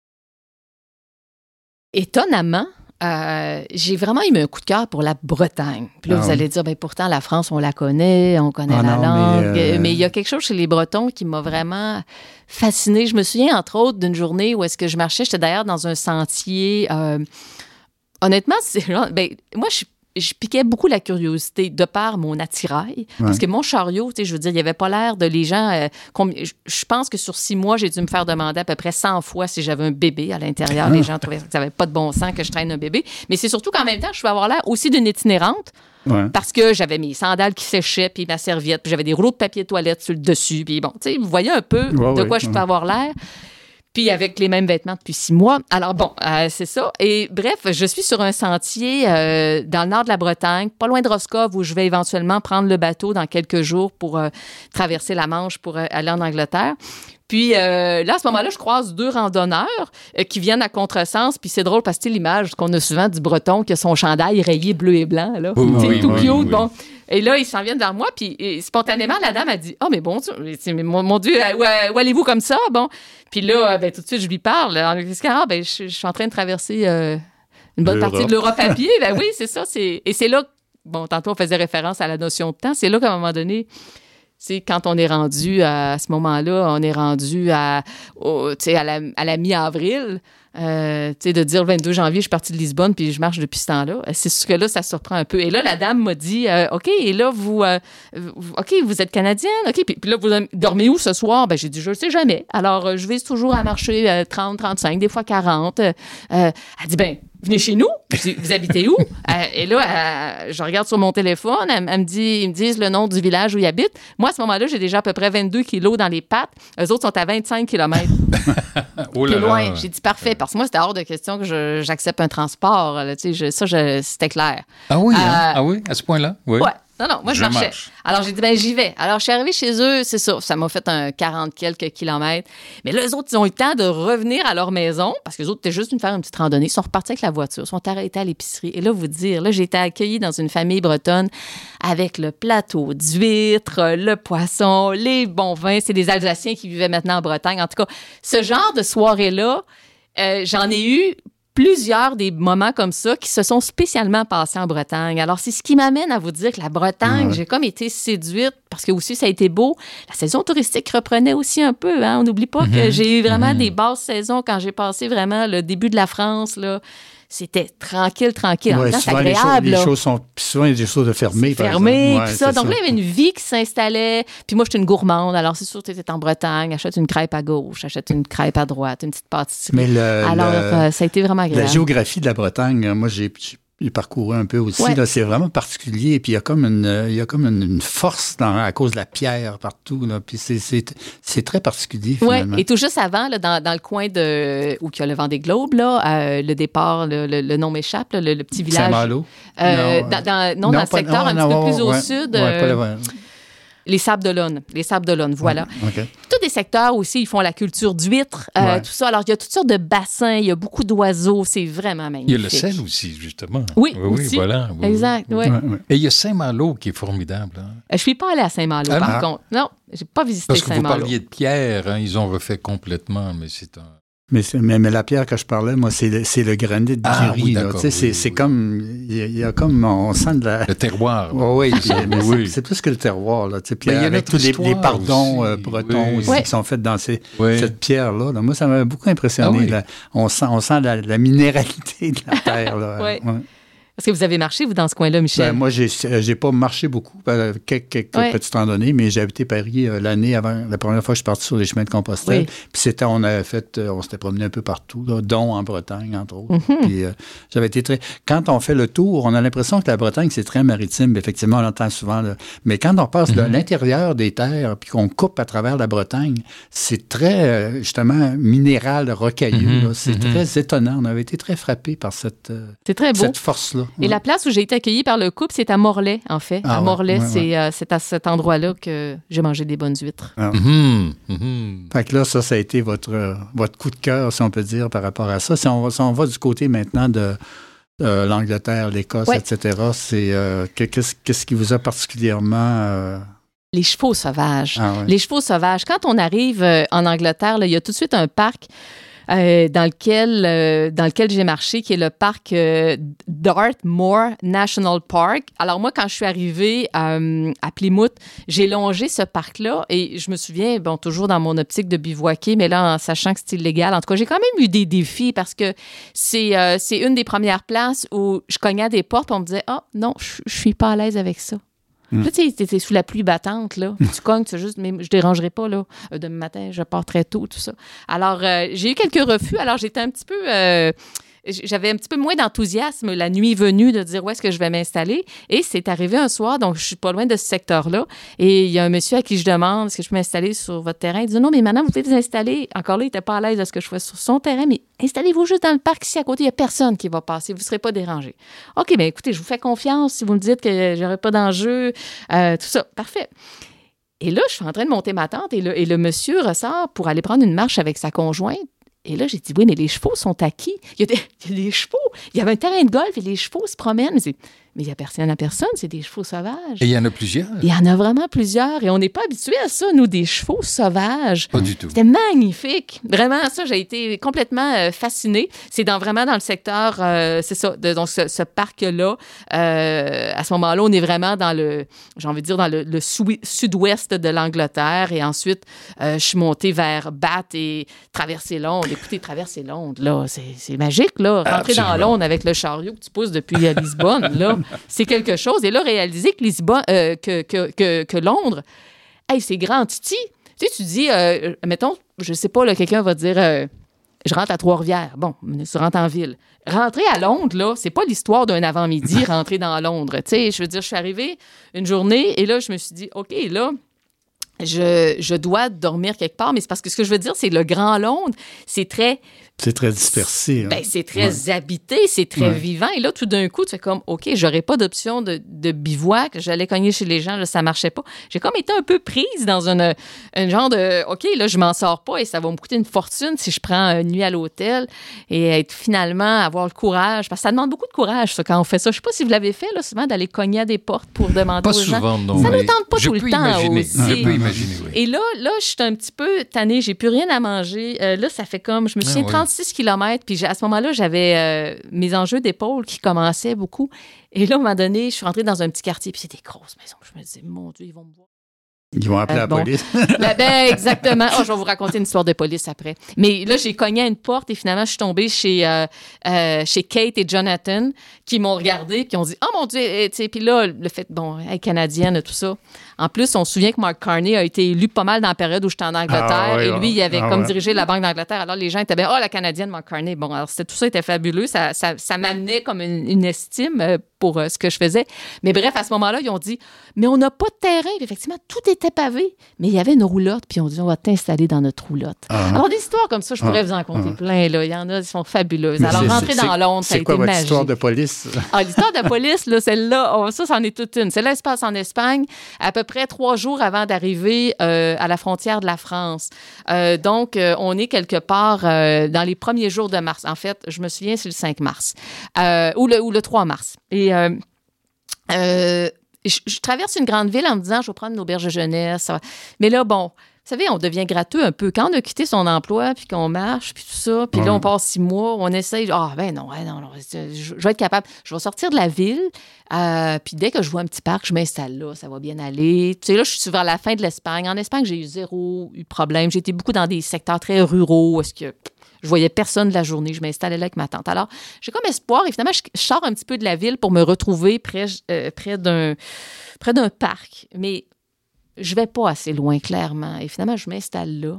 Speaker 3: Étonnamment, j'ai vraiment eu un coup de cœur pour la Bretagne. Puis là, vous allez dire, pourtant, la France, on la connaît, on connaît la langue. Mais il y a quelque chose chez les Bretons qui m'a vraiment fascinée. Je me souviens, entre autres, d'une journée où est-ce que je marchais. J'étais d'ailleurs dans un sentier. Honnêtement, moi, je piquais beaucoup la curiosité de par mon attirail. Parce que mon chariot, je veux dire, il n'y avait pas l'air de les gens... je pense que sur 6 mois, j'ai dû me faire demander à peu près 100 fois si j'avais un bébé à l'intérieur. Les gens trouvaient que ça n'avait pas de bon sens que je traîne un bébé. Mais c'est surtout qu'en même temps, je pouvais avoir l'air aussi d'une itinérante. Parce que j'avais mes sandales qui séchaient, puis ma serviette, puis j'avais des rouleaux de papier toilette sur le dessus. Puis bon, tu sais, vous voyez un peu de quoi je peux avoir l'air. Puis avec les mêmes vêtements depuis 6 mois. Alors bon, c'est ça. Et bref, je suis sur un sentier dans le nord de la Bretagne, pas loin de Roscoff, où je vais éventuellement prendre le bateau dans quelques jours pour traverser la Manche pour aller en Angleterre. Puis là, à ce moment-là, je croise 2 randonneurs qui viennent à contresens. Puis c'est drôle parce que l'image qu'on a souvent du Breton qui a son chandail rayé bleu et blanc, là. Tout cute. Bon. Et là, ils s'en viennent vers moi, puis spontanément, la dame a dit « Oh, mais bon, mon Dieu, où allez-vous comme ça? » Bon. Puis là, tout de suite, je lui parle. Je suis en train de traverser une bonne partie de l'Europe à pied. Ben oui, c'est ça. Et c'est là, bon, tantôt, on faisait référence à la notion de temps. C'est là qu'à un moment donné, c'est quand on est rendu à ce moment-là, on est rendu à la mi-avril. De dire le 22 janvier, je suis partie de Lisbonne puis je marche depuis ce temps-là. C'est sûr que là, ça surprend un peu. Et là, la dame m'a dit, OK, et là, vous êtes Canadienne? OK, puis là, vous dormez où ce soir? Ben, j'ai dit, je ne sais jamais. Alors, je vais toujours à marcher 30, 35, des fois 40. Elle dit, ben, venez chez nous. Je dis, vous habitez où? Et là, je regarde sur mon téléphone, ils me disent le nom du village où ils habitent. Moi, à ce moment-là, j'ai déjà à peu près 22 kilos dans les pattes. Eux autres sont à 25 km.
Speaker 2: Oh là
Speaker 3: plus loin.
Speaker 2: là.
Speaker 3: J'ai dit, parfait. Parce que moi, c'était hors de question que j'accepte un transport. Là, c'était clair.
Speaker 2: Ah oui, à ce point-là? Oui.
Speaker 3: Ouais. Non, moi, je marchais. Alors, j'ai dit, ben, j'y vais. Alors, je suis arrivée chez eux, c'est ça m'a fait un 40 quelques kilomètres. Mais là, eux autres, ils ont eu le temps de revenir à leur maison, parce que les autres, c'était juste de faire une petite randonnée. Ils sont repartis avec la voiture, ils sont arrêtés à l'épicerie. Et là, j'ai été accueillie dans une famille bretonne avec le plateau d'huîtres, le poisson, les bons vins. C'est des Alsaciens qui vivaient maintenant en Bretagne. En tout cas, ce genre de soirée-là, j'en ai eu plusieurs des moments comme ça qui se sont spécialement passés en Bretagne. Alors, c'est ce qui m'amène à vous dire que la Bretagne, j'ai comme été séduite parce que aussi, ça a été beau. La saison touristique reprenait aussi un peu. Hein? On n'oublie pas que j'ai eu vraiment des basses saisons quand j'ai passé vraiment le début de la France, là. C'était tranquille. En même temps, c'est agréable.
Speaker 4: Les choses sont... Souvent, il y a des choses fermées.
Speaker 3: Fermées, puis ça. Donc là, il y avait une vie qui s'installait. Puis moi, j'étais une gourmande. Alors, c'est sûr que tu étais en Bretagne. Achète une crêpe à gauche, achète une crêpe à droite, une petite pâtisserie.
Speaker 4: Mais ça
Speaker 3: a été vraiment agréable.
Speaker 4: La géographie de la Bretagne, moi, j'ai parcouru un peu aussi. Ouais. Là, c'est vraiment particulier. Puis il y a comme une force à cause de la pierre partout. Là. Puis c'est très particulier, finalement.
Speaker 3: Oui, et tout juste avant, là, dans le coin où il y a le Vendée Globe, là, le départ, le nom m'échappe, là, le petit village.
Speaker 4: Saint-Malo?
Speaker 3: Dans le secteur un petit peu plus au sud. Les Sables-d'Olonne, voilà.
Speaker 4: Okay.
Speaker 3: Tous des secteurs aussi, ils font la culture d'huîtres, tout ça. Alors, il y a toutes sortes de bassins, il y a beaucoup d'oiseaux, c'est vraiment magnifique.
Speaker 2: Il y a le sel aussi, justement.
Speaker 3: Oui, aussi.
Speaker 2: Voilà. Oui,
Speaker 3: exact, oui.
Speaker 2: Et il y a Saint-Malo qui est formidable. Hein?
Speaker 3: Je ne suis pas allée à Saint-Malo, par contre. Non, je n'ai pas visité Saint-Malo.
Speaker 2: Parce que vous parliez de pierre, hein, ils ont refait complètement, mais c'est un...
Speaker 4: Mais la pierre que je parlais, moi, c'est le granit du riz.
Speaker 2: Oui, d'accord,
Speaker 4: c'est comme... Il y a comme... On sent de la...
Speaker 2: Le terroir.
Speaker 4: Oui, c'est plus que le terroir. Là, puis avec tous les pardons bretons aussi qui sont faits dans cette pierre-là. Là, moi, ça m'a beaucoup impressionné. Là. On sent la minéralité de la terre. Là.
Speaker 3: Ouais. Est-ce que vous avez marché, vous, dans ce coin-là, Michel?
Speaker 4: Moi, j'ai pas marché beaucoup, quelques petites randonnées, mais j'ai habité Paris l'année avant. La première fois que je suis parti sur les chemins de Compostelle. Puis on s'était promené un peu partout, là, dont en Bretagne, entre autres. Puis j'avais été quand on fait le tour, on a l'impression que la Bretagne, c'est très maritime. Effectivement, on l'entend souvent. Là. Mais quand on passe de l'intérieur des terres, puis qu'on coupe à travers la Bretagne, c'est très, justement, minéral, rocailleux. C'est très étonnant. On avait été très frappés par cette force-là.
Speaker 3: Et la place où j'ai été accueillie par le couple, c'est à Morlaix, en fait. À Morlaix, c'est à cet endroit-là que j'ai mangé des bonnes huîtres.
Speaker 4: Fait que là, ça a été votre coup de cœur, si on peut dire, par rapport à ça. Si on va du côté maintenant de l'Angleterre, l'Écosse, etc., qu'est-ce qui vous a particulièrement...
Speaker 3: Les chevaux sauvages. Les chevaux sauvages. Quand on arrive en Angleterre, là, il y a tout de suite un parc dans lequel j'ai marché, qui est le parc Dartmoor National Park. Alors moi, quand je suis arrivée à Plymouth, j'ai longé ce parc-là et je me souviens, toujours dans mon optique de bivouaquer, mais là, en sachant que c'est illégal. En tout cas, j'ai quand même eu des défis parce que c'est une des premières places où je cognais à des portes et on me disait « Ah, non, je suis pas à l'aise avec ça. » Là, tu sais, t'étais sous la pluie battante, là. Tu cognes, c'est juste, mais je dérangerai pas, là. Demain matin, je pars très tôt, tout ça. Alors, j'ai eu quelques refus. Alors, j'étais un petit peu... j'avais un petit peu moins d'enthousiasme la nuit venue de dire où est-ce que je vais m'installer. Et c'est arrivé un soir, donc je suis pas loin de ce secteur-là. Et il y a un monsieur à qui je demande est-ce que je peux m'installer sur votre terrain. Il dit non, mais maintenant, vous pouvez vous installer. Encore là, il n'était pas à l'aise de ce que je fasse sur son terrain, mais installez-vous juste dans le parc ici à côté. Il n'y a personne qui va passer. Vous ne serez pas dérangé. OK, bien écoutez, je vous fais confiance si vous me dites que j'aurai pas d'enjeu. Tout ça, parfait. Et là, je suis en train de monter ma tente et le monsieur ressort pour aller prendre une marche avec sa conjointe. Et là, j'ai dit, oui, mais les chevaux sont acquis. Il y a des chevaux. Il y avait un terrain de golf et les chevaux se promènent. Mais il n'y a personne, c'est des chevaux sauvages.
Speaker 2: Et il y en a plusieurs?
Speaker 3: Il y en a vraiment plusieurs. Et on n'est pas habitués à ça, nous, des chevaux sauvages.
Speaker 2: Pas du tout.
Speaker 3: C'était magnifique. Vraiment, ça, j'ai été complètement fascinée. C'est vraiment dans le secteur, c'est ça, donc ce parc-là. À ce moment-là, on est vraiment dans j'ai envie de dire, dans le sud-ouest de l'Angleterre. Et ensuite, je suis montée vers Bath et traverser Londres. Écoutez, traverser Londres, là, c'est magique, là. Rentrer dans Londres avec le chariot que tu pousses depuis Lisbonne, là. C'est quelque chose. Et là, réaliser que que Londres, hey, c'est grand titi. Tu sais, tu dis, mettons, je sais pas, là, quelqu'un va dire, je rentre à Trois-Rivières. Bon, tu rentres en ville. Rentrer à Londres, là, c'est pas l'histoire d'un avant-midi, rentrer dans Londres. Tu sais, je veux dire, je suis arrivée une journée et là, je me suis dit, OK, là, je dois dormir quelque part, mais c'est parce que ce que je veux dire, c'est le Grand Londres, c'est très
Speaker 4: dispersé.
Speaker 3: Ben, c'est très habité, c'est très vivant. Et là, tout d'un coup, tu fais comme, OK, j'aurais pas d'option de bivouac. J'allais cogner chez les gens, là, ça marchait pas. J'ai comme été un peu prise dans un genre de, OK, là, je m'en sors pas et ça va me coûter une fortune si je prends une nuit à l'hôtel et avoir le courage. Parce que ça demande beaucoup de courage, ça, quand on fait ça. Je sais pas si vous l'avez fait, là, souvent, d'aller cogner à des portes pour demander aux gens.
Speaker 2: Pas souvent, non.
Speaker 3: Ça nous tente pas tout le temps aussi.
Speaker 2: Je peux imaginer, oui.
Speaker 3: Et là, je suis un petit peu tannée. J'ai plus rien à manger. Là, ça fait comme, je me souviens, 36 km. Puis à ce moment-là, j'avais mes enjeux d'épaule qui commençaient beaucoup. Et là, à un moment donné, je suis rentrée dans un petit quartier. Puis c'est des grosses maisons. Je me disais, mon Dieu, ils vont me voir.
Speaker 4: Ils vont appeler la police.
Speaker 3: Exactement. Je vais vous raconter une histoire de police après. Mais là, j'ai cogné à une porte et finalement, je suis tombée chez Kate et Jonathan qui m'ont regardé qui ont dit « Oh mon Dieu! » Puis là, le fait, canadienne, tout ça. En plus, on se souvient que Mark Carney a été élu pas mal dans la période où j'étais en Angleterre et lui, il avait dirigé la Banque d'Angleterre. Alors, les gens étaient bien « Oh, la Canadienne, Mark Carney! » Bon, alors, tout ça était fabuleux. Ça m'amenait comme une estime pour ce que je faisais. Mais bref, à ce moment-là, ils ont dit « Mais on n'a pas de terrain. » Effectivement, tout était pavé. Mais il y avait une roulotte, puis on dit, on va t'installer dans notre roulotte. Alors, des histoires comme ça, je pourrais vous en compter plein, là. Il y en a qui sont fabuleuses. Alors, rentrer dans Londres, ça a été magique. C'est quoi votre
Speaker 4: histoire de police?
Speaker 3: L'histoire de police, là, celle-là, ça, c'en est toute une. Celle-là, elle se passe en Espagne, à peu près 3 jours avant d'arriver à la frontière de la France. Donc, on est quelque part dans les premiers jours de mars. En fait, je me souviens, c'est le 5 mars. Ou le 3 mars. Et je traverse une grande ville en me disant, je vais prendre une auberge de jeunesse. Mais là, bon, vous savez, on devient gratteux un peu. Quand on a quitté son emploi, puis qu'on marche, puis tout ça, puis là, on passe 6 mois, on essaye, non, je vais être capable. Je vais sortir de la ville, puis dès que je vois un petit parc, je m'installe là, ça va bien aller. Tu sais, là, je suis vers la fin de l'Espagne. En Espagne, j'ai eu zéro problème. J'ai été beaucoup dans des secteurs très ruraux, est-ce que je voyais personne de la journée. Je m'installais là avec ma tante. Alors, j'ai comme espoir. Et finalement, je sors un petit peu de la ville pour me retrouver près d'un parc. Mais je vais pas assez loin, clairement. Et finalement, je m'installe là.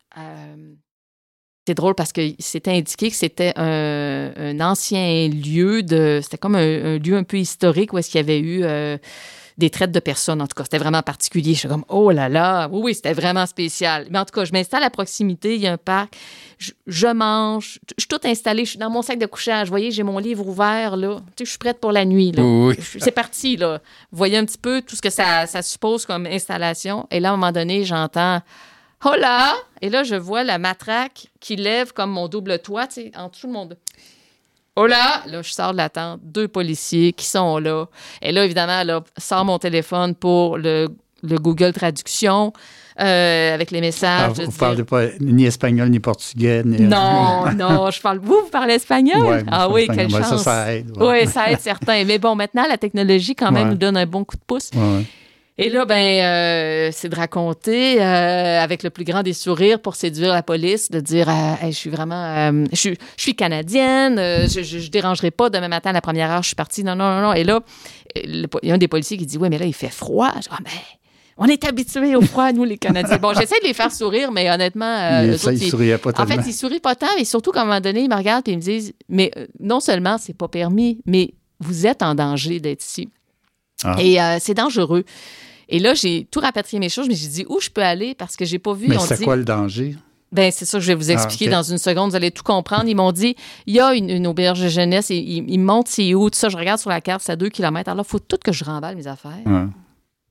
Speaker 3: C'est drôle parce que c'était indiqué que c'était un ancien lieu c'était comme un lieu un peu historique où est-ce qu'il y avait eu des traites de personnes. En tout cas, c'était vraiment particulier. Je suis comme, oh là là, oui, c'était vraiment spécial. Mais en tout cas, je m'installe à proximité, il y a un parc, je mange, je suis toute installée, je suis dans mon sac de couchage. Vous voyez, j'ai mon livre ouvert, là. Tu sais, je suis prête pour la nuit, là.
Speaker 2: Oui.
Speaker 3: C'est parti, là. Vous voyez un petit peu tout ce que ça suppose comme installation. Et là, à un moment donné, j'entends « Hola! » Et là, je vois la matraque qui lève comme mon double toit, tu sais, en dessous de mon... Hola! Là, je sors de la tente, 2 policiers qui sont là. Et là, évidemment, là, sors mon téléphone pour le Google Traduction avec les messages.
Speaker 4: Vous ne parlez pas ni espagnol, ni portugais.
Speaker 3: Non, je parle... Vous parlez espagnol?
Speaker 4: Ouais,
Speaker 3: oui, quelle chance.
Speaker 4: Ça aide.
Speaker 3: Oui, ça aide certain. Mais bon, maintenant, la technologie, quand même, nous donne un bon coup de pouce.
Speaker 4: Ouais.
Speaker 3: Et là, c'est de raconter avec le plus grand des sourires pour séduire la police, de dire hey, je suis vraiment... je suis canadienne, je dérangerai pas demain matin à la première heure, je suis partie. Non. Et là, il y a un des policiers qui dit oui, mais là, il fait froid. Je dis, on est habitués au froid, nous, les Canadiens. Bon, j'essaie de les faire sourire, mais honnêtement...
Speaker 4: ils souriaient pas tellement.
Speaker 3: En fait, ils sourient pas tant, et surtout, qu'à un moment donné, ils me regardent et ils me disent mais non seulement c'est pas permis, mais vous êtes en danger d'être ici. Et c'est dangereux. Et là, j'ai tout rapatrié mes choses, mais j'ai dit où je peux aller parce que j'ai pas vu.
Speaker 4: Mais c'est quoi le danger?
Speaker 3: C'est ça que je vais vous expliquer dans une seconde. Vous allez tout comprendre. Ils m'ont dit, il y a une auberge de jeunesse et ils me montrent c'est où. Tout ça, je regarde sur la carte, c'est à 2 km. Alors là, il faut tout que je remballe mes affaires.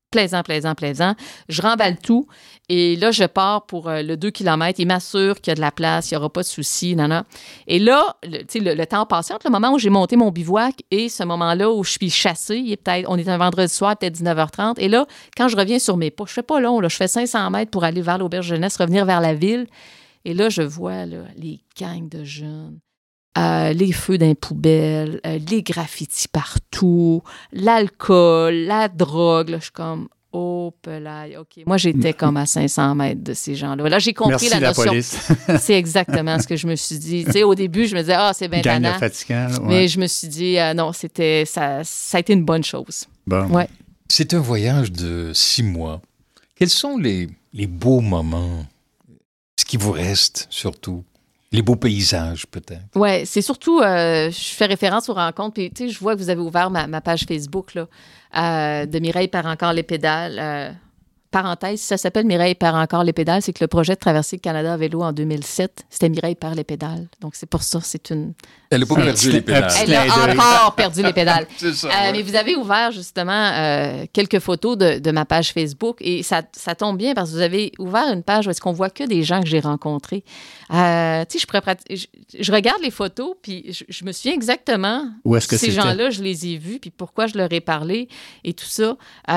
Speaker 3: plaisant. Je remballe tout et là, je pars pour le 2 km. Il m'assure qu'il y a de la place, il n'y aura pas de souci, non. Et là, le temps passé entre le moment où j'ai monté mon bivouac et ce moment-là où je suis chassée, on est un vendredi soir, peut-être 19h30. Et là, quand je reviens sur mes pas, je fais pas long, là, je fais 500 mètres pour aller vers l'auberge jeunesse, revenir vers la ville. Et là, je vois là, les gangs de jeunes. Les feux dans les poubelles, les graffitis partout, l'alcool, la drogue. Là, je suis comme, oh, pelaille, OK. Moi, j'étais comme à 500 mètres de ces gens-là. Là, j'ai compris la notion. Police. C'est exactement ce que je me suis dit. Tu sais, au début, je me disais, c'est bien tannant.
Speaker 4: Fatigant. Ouais.
Speaker 3: Mais je me suis dit, non, ça a été une bonne chose.
Speaker 4: Bon.
Speaker 3: Ouais.
Speaker 2: C'est un voyage de 6 mois. Quels sont les beaux moments? Ce qui vous reste, surtout? Les beaux paysages, peut-être.
Speaker 3: Oui, c'est surtout, je fais référence aux rencontres. Puis, tu sais, je vois que vous avez ouvert ma page Facebook, là, de Mireille perd encore les pédales. Parenthèse, si ça s'appelle Mireille perd encore les pédales, c'est que le projet de traverser le Canada à vélo en 2007, c'était Mireille perd les pédales. Donc, c'est pour ça, c'est une...
Speaker 2: Elle n'a pas perdu les pédales.
Speaker 3: Elle a encore perdu les pédales.
Speaker 2: C'est ça, ouais.
Speaker 3: Mais vous avez ouvert, justement, quelques photos de ma page Facebook et ça tombe bien parce que vous avez ouvert une page où est-ce qu'on voit que des gens que j'ai rencontrés. Tu sais, je regarde les photos puis je me souviens exactement
Speaker 4: où est-ce que
Speaker 3: ces gens-là, je les ai vus puis pourquoi je leur ai parlé et tout ça.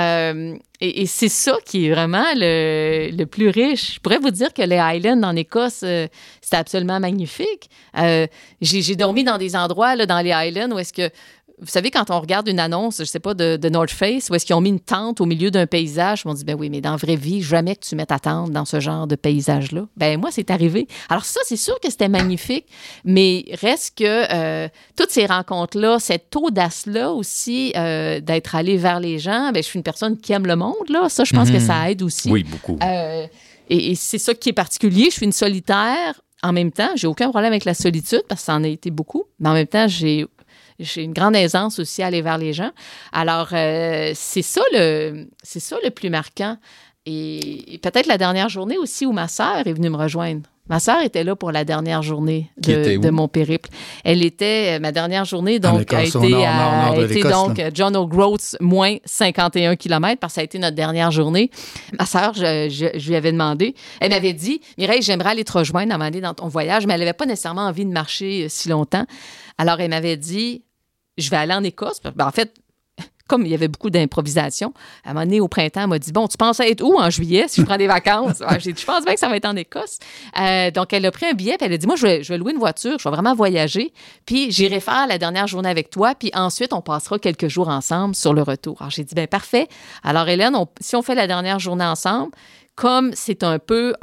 Speaker 3: Et c'est ça qui est vraiment le plus riche. Je pourrais vous dire que les Highlands en Écosse, c'était absolument magnifique. J'ai dormi dans des endroits, là, dans les Highlands, où est-ce que... Vous savez, quand on regarde une annonce, je sais pas, de North Face, où est-ce qu'ils ont mis une tente au milieu d'un paysage, on dit, ben oui, mais dans la vraie vie, jamais que tu mets ta tente dans ce genre de paysage-là. Ben moi, c'est arrivé. Alors ça, c'est sûr que c'était magnifique, mais reste que toutes ces rencontres-là, cette audace-là aussi, d'être allé vers les gens, ben je suis une personne qui aime le monde, là. Ça, je pense que ça aide aussi.
Speaker 2: Oui, beaucoup.
Speaker 3: Et c'est ça qui est particulier. Je suis une solitaire. En même temps, j'ai aucun problème avec la solitude, parce que ça en a été beaucoup, mais en même temps, j'ai une grande aisance aussi à aller vers les gens. Alors, c'est ça le plus marquant. Et peut-être la dernière journée aussi où ma sœur est venue me rejoindre. Ma sœur était là pour la dernière journée de mon périple. Elle était, ma dernière journée, donc, a été donc John O'Groats, moins 51 km, parce que ça a été notre dernière journée. Ma sœur, je lui avais demandé, elle m'avait dit, Mireille, j'aimerais aller te rejoindre à un moment donné dans ton voyage, mais elle n'avait pas nécessairement envie de marcher si longtemps. Alors, elle m'avait dit, je vais aller en Écosse. Ben, en fait, comme il y avait beaucoup d'improvisation, à un moment donné, au printemps, elle m'a dit, bon, tu penses être où en juillet si je prends des vacances? J'ai dit, je pense bien que ça va être en Écosse. Donc, elle a pris un billet, puis elle a dit, moi, je vais louer une voiture, je vais vraiment voyager, puis j'irai faire la dernière journée avec toi, puis ensuite, on passera quelques jours ensemble sur le retour. Alors, j'ai dit, bien, parfait. Alors, Hélène, si on fait la dernière journée ensemble, comme c'est un peu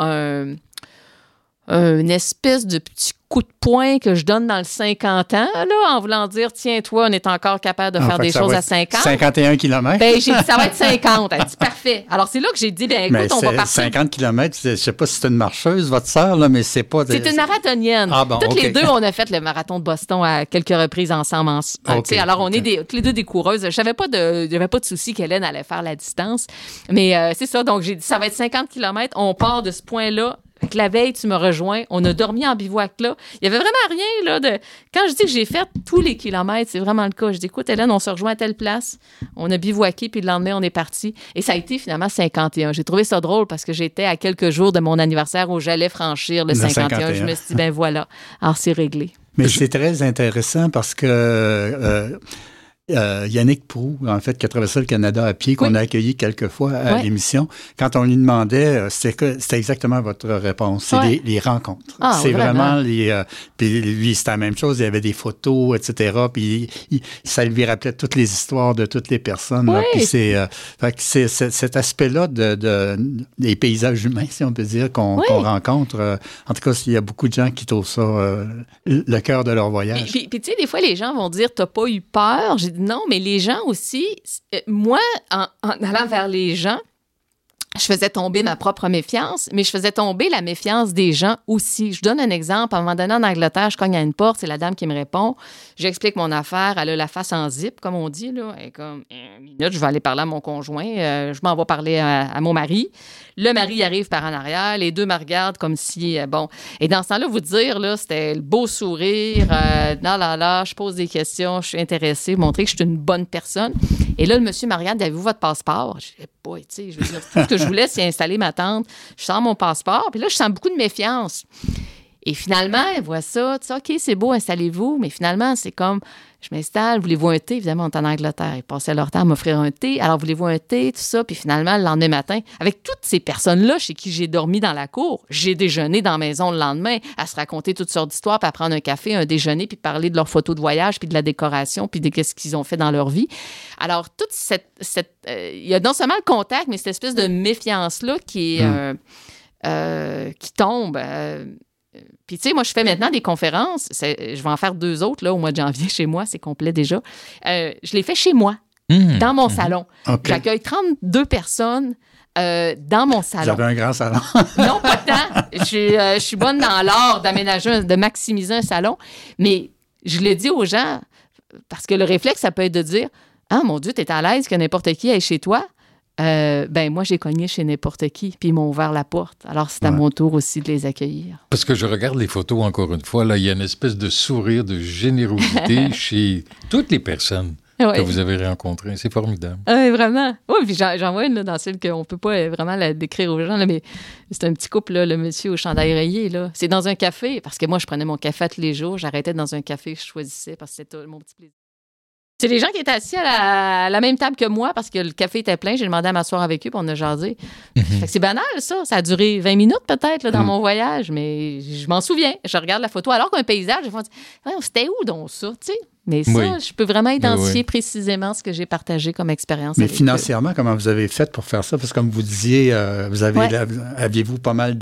Speaker 3: une espèce de petit coup de poing que je donne dans le 50 ans, là, en voulant dire, tiens, toi, on est encore capable de faire des choses à 50.
Speaker 4: 51 km.
Speaker 3: Ben, j'ai dit, ça va être 50. Elle dit, parfait. Alors, c'est là que j'ai dit, ben, écoute, on va partir.
Speaker 4: 50 km, je ne sais pas si c'est une marcheuse, votre sœur, là, mais c'est pas...
Speaker 3: C'est une marathonienne.
Speaker 4: Ah bon,
Speaker 3: Toutes les deux, on a fait le marathon de Boston à quelques reprises ensemble. Alors, on est toutes les deux des coureuses. Je n'avais pas de souci qu'Hélène allait faire la distance. Mais c'est ça. Donc, j'ai dit, ça va être 50 km. On part de ce point-là. Fait que la veille, tu me rejoins. On a dormi en bivouac là. Il y avait vraiment rien là de. Quand je dis que j'ai fait tous les kilomètres, c'est vraiment le cas. Je dis, écoute, Hélène, on se rejoint à telle place. On a bivouaqué, puis le lendemain, on est parti. Et ça a été finalement 51. J'ai trouvé ça drôle parce que j'étais à quelques jours de mon anniversaire où j'allais franchir le 51. Je me suis dit, ben voilà. Alors, c'est réglé.
Speaker 4: Mais c'est très intéressant parce que Yannick Proulx, en fait, qui a traversé le Canada à pied, qu'on a accueilli quelques fois à l'émission, quand on lui demandait, c'était exactement votre réponse. C'est les rencontres. C'est vraiment les... puis lui, c'était la même chose. Il y avait des photos, etc. Puis ça lui rappelait toutes les histoires de toutes les personnes. Là, puis c'est cet aspect-là des paysages humains, si on peut dire, qu'on rencontre. En tout cas, il y a beaucoup de gens qui trouvent ça le cœur de leur voyage.
Speaker 3: Puis tu sais, des fois, les gens vont dire, t'as pas eu peur? J'ai dit non, mais les gens aussi, moi, en allant vers les gens, je faisais tomber ma propre méfiance, mais je faisais tomber la méfiance des gens aussi. Je donne un exemple. À un moment donné, en Angleterre, je cogne à une porte, c'est la dame qui me répond. J'explique mon affaire. Elle a la face en zip, comme on dit. Là. Elle est comme, une minute, je vais aller parler à mon conjoint. Je m'en vais parler à mon mari. Le mari arrive par en arrière, les deux me regardent comme si, bon... Et dans ce temps-là, vous dire, là, c'était le beau sourire, je pose des questions, je suis intéressée, montrer que je suis une bonne personne. Et là, le monsieur me regarde, avez-vous votre passeport? Je dis, boy, tu sais, je veux dire, tout ce que je voulais, c'est installer ma tente. Je sors mon passeport, puis là, je sens beaucoup de méfiance. Et finalement, elle voit ça, tu sais, OK, c'est beau, installez-vous, mais finalement, c'est comme, je m'installe, voulez-vous un thé? Évidemment, on est en Angleterre, ils passaient leur temps à m'offrir un thé, alors voulez-vous un thé, tout ça, puis finalement, le lendemain matin, avec toutes ces personnes-là chez qui j'ai dormi dans la cour, j'ai déjeuné dans la maison le lendemain, à se raconter toutes sortes d'histoires, puis à prendre un café, un déjeuner, puis parler de leurs photos de voyage, puis de la décoration, puis de ce qu'ils ont fait dans leur vie. Alors, toute il y a non seulement le contact, mais cette espèce de méfiance-là qui tombe... Puis, tu sais, moi, je fais maintenant des conférences. Je vais en faire 2 autres, là, au mois de janvier, chez moi. C'est complet déjà. Je les fais chez moi, dans mon salon. Okay. J'accueille 32 personnes dans mon salon.
Speaker 4: Vous avez un grand salon.
Speaker 3: Non, pas tant. Je suis bonne dans l'art d'aménager, de maximiser un salon. Mais je le dis aux gens, parce que le réflexe, ça peut être de dire « Ah, mon Dieu, t'es à l'aise que n'importe qui aille chez toi. » moi, j'ai cogné chez n'importe qui, puis ils m'ont ouvert la porte. Alors, c'est à mon tour aussi de les accueillir.
Speaker 2: Parce que je regarde les photos, encore une fois, là, il y a une espèce de sourire, de générosité chez toutes les personnes que vous avez rencontrées. C'est formidable.
Speaker 3: Oui, vraiment. Oui, puis j'en vois une là, dans celle qu'on ne peut pas vraiment la décrire aux gens, là, mais c'est un petit couple, là, le monsieur au chandail rayé. Là. C'est dans un café, parce que moi, je prenais mon café tous les jours. J'arrêtais dans un café que je choisissais, parce que c'était mon petit plaisir. C'est les gens qui étaient assis à la même table que moi parce que le café était plein. J'ai demandé à m'asseoir avec eux puis on a jasé. Fait que c'est banal, ça. Ça a duré 20 minutes peut-être là, dans mon voyage, mais je m'en souviens. Je regarde la photo alors qu'un paysage, je me dis « C'était où donc ça? » Tu sais. Mais ça, je peux vraiment identifier précisément ce que j'ai partagé comme expérience.
Speaker 4: Mais financièrement, comment vous avez fait pour faire ça? Parce que comme vous disiez, aviez-vous pas mal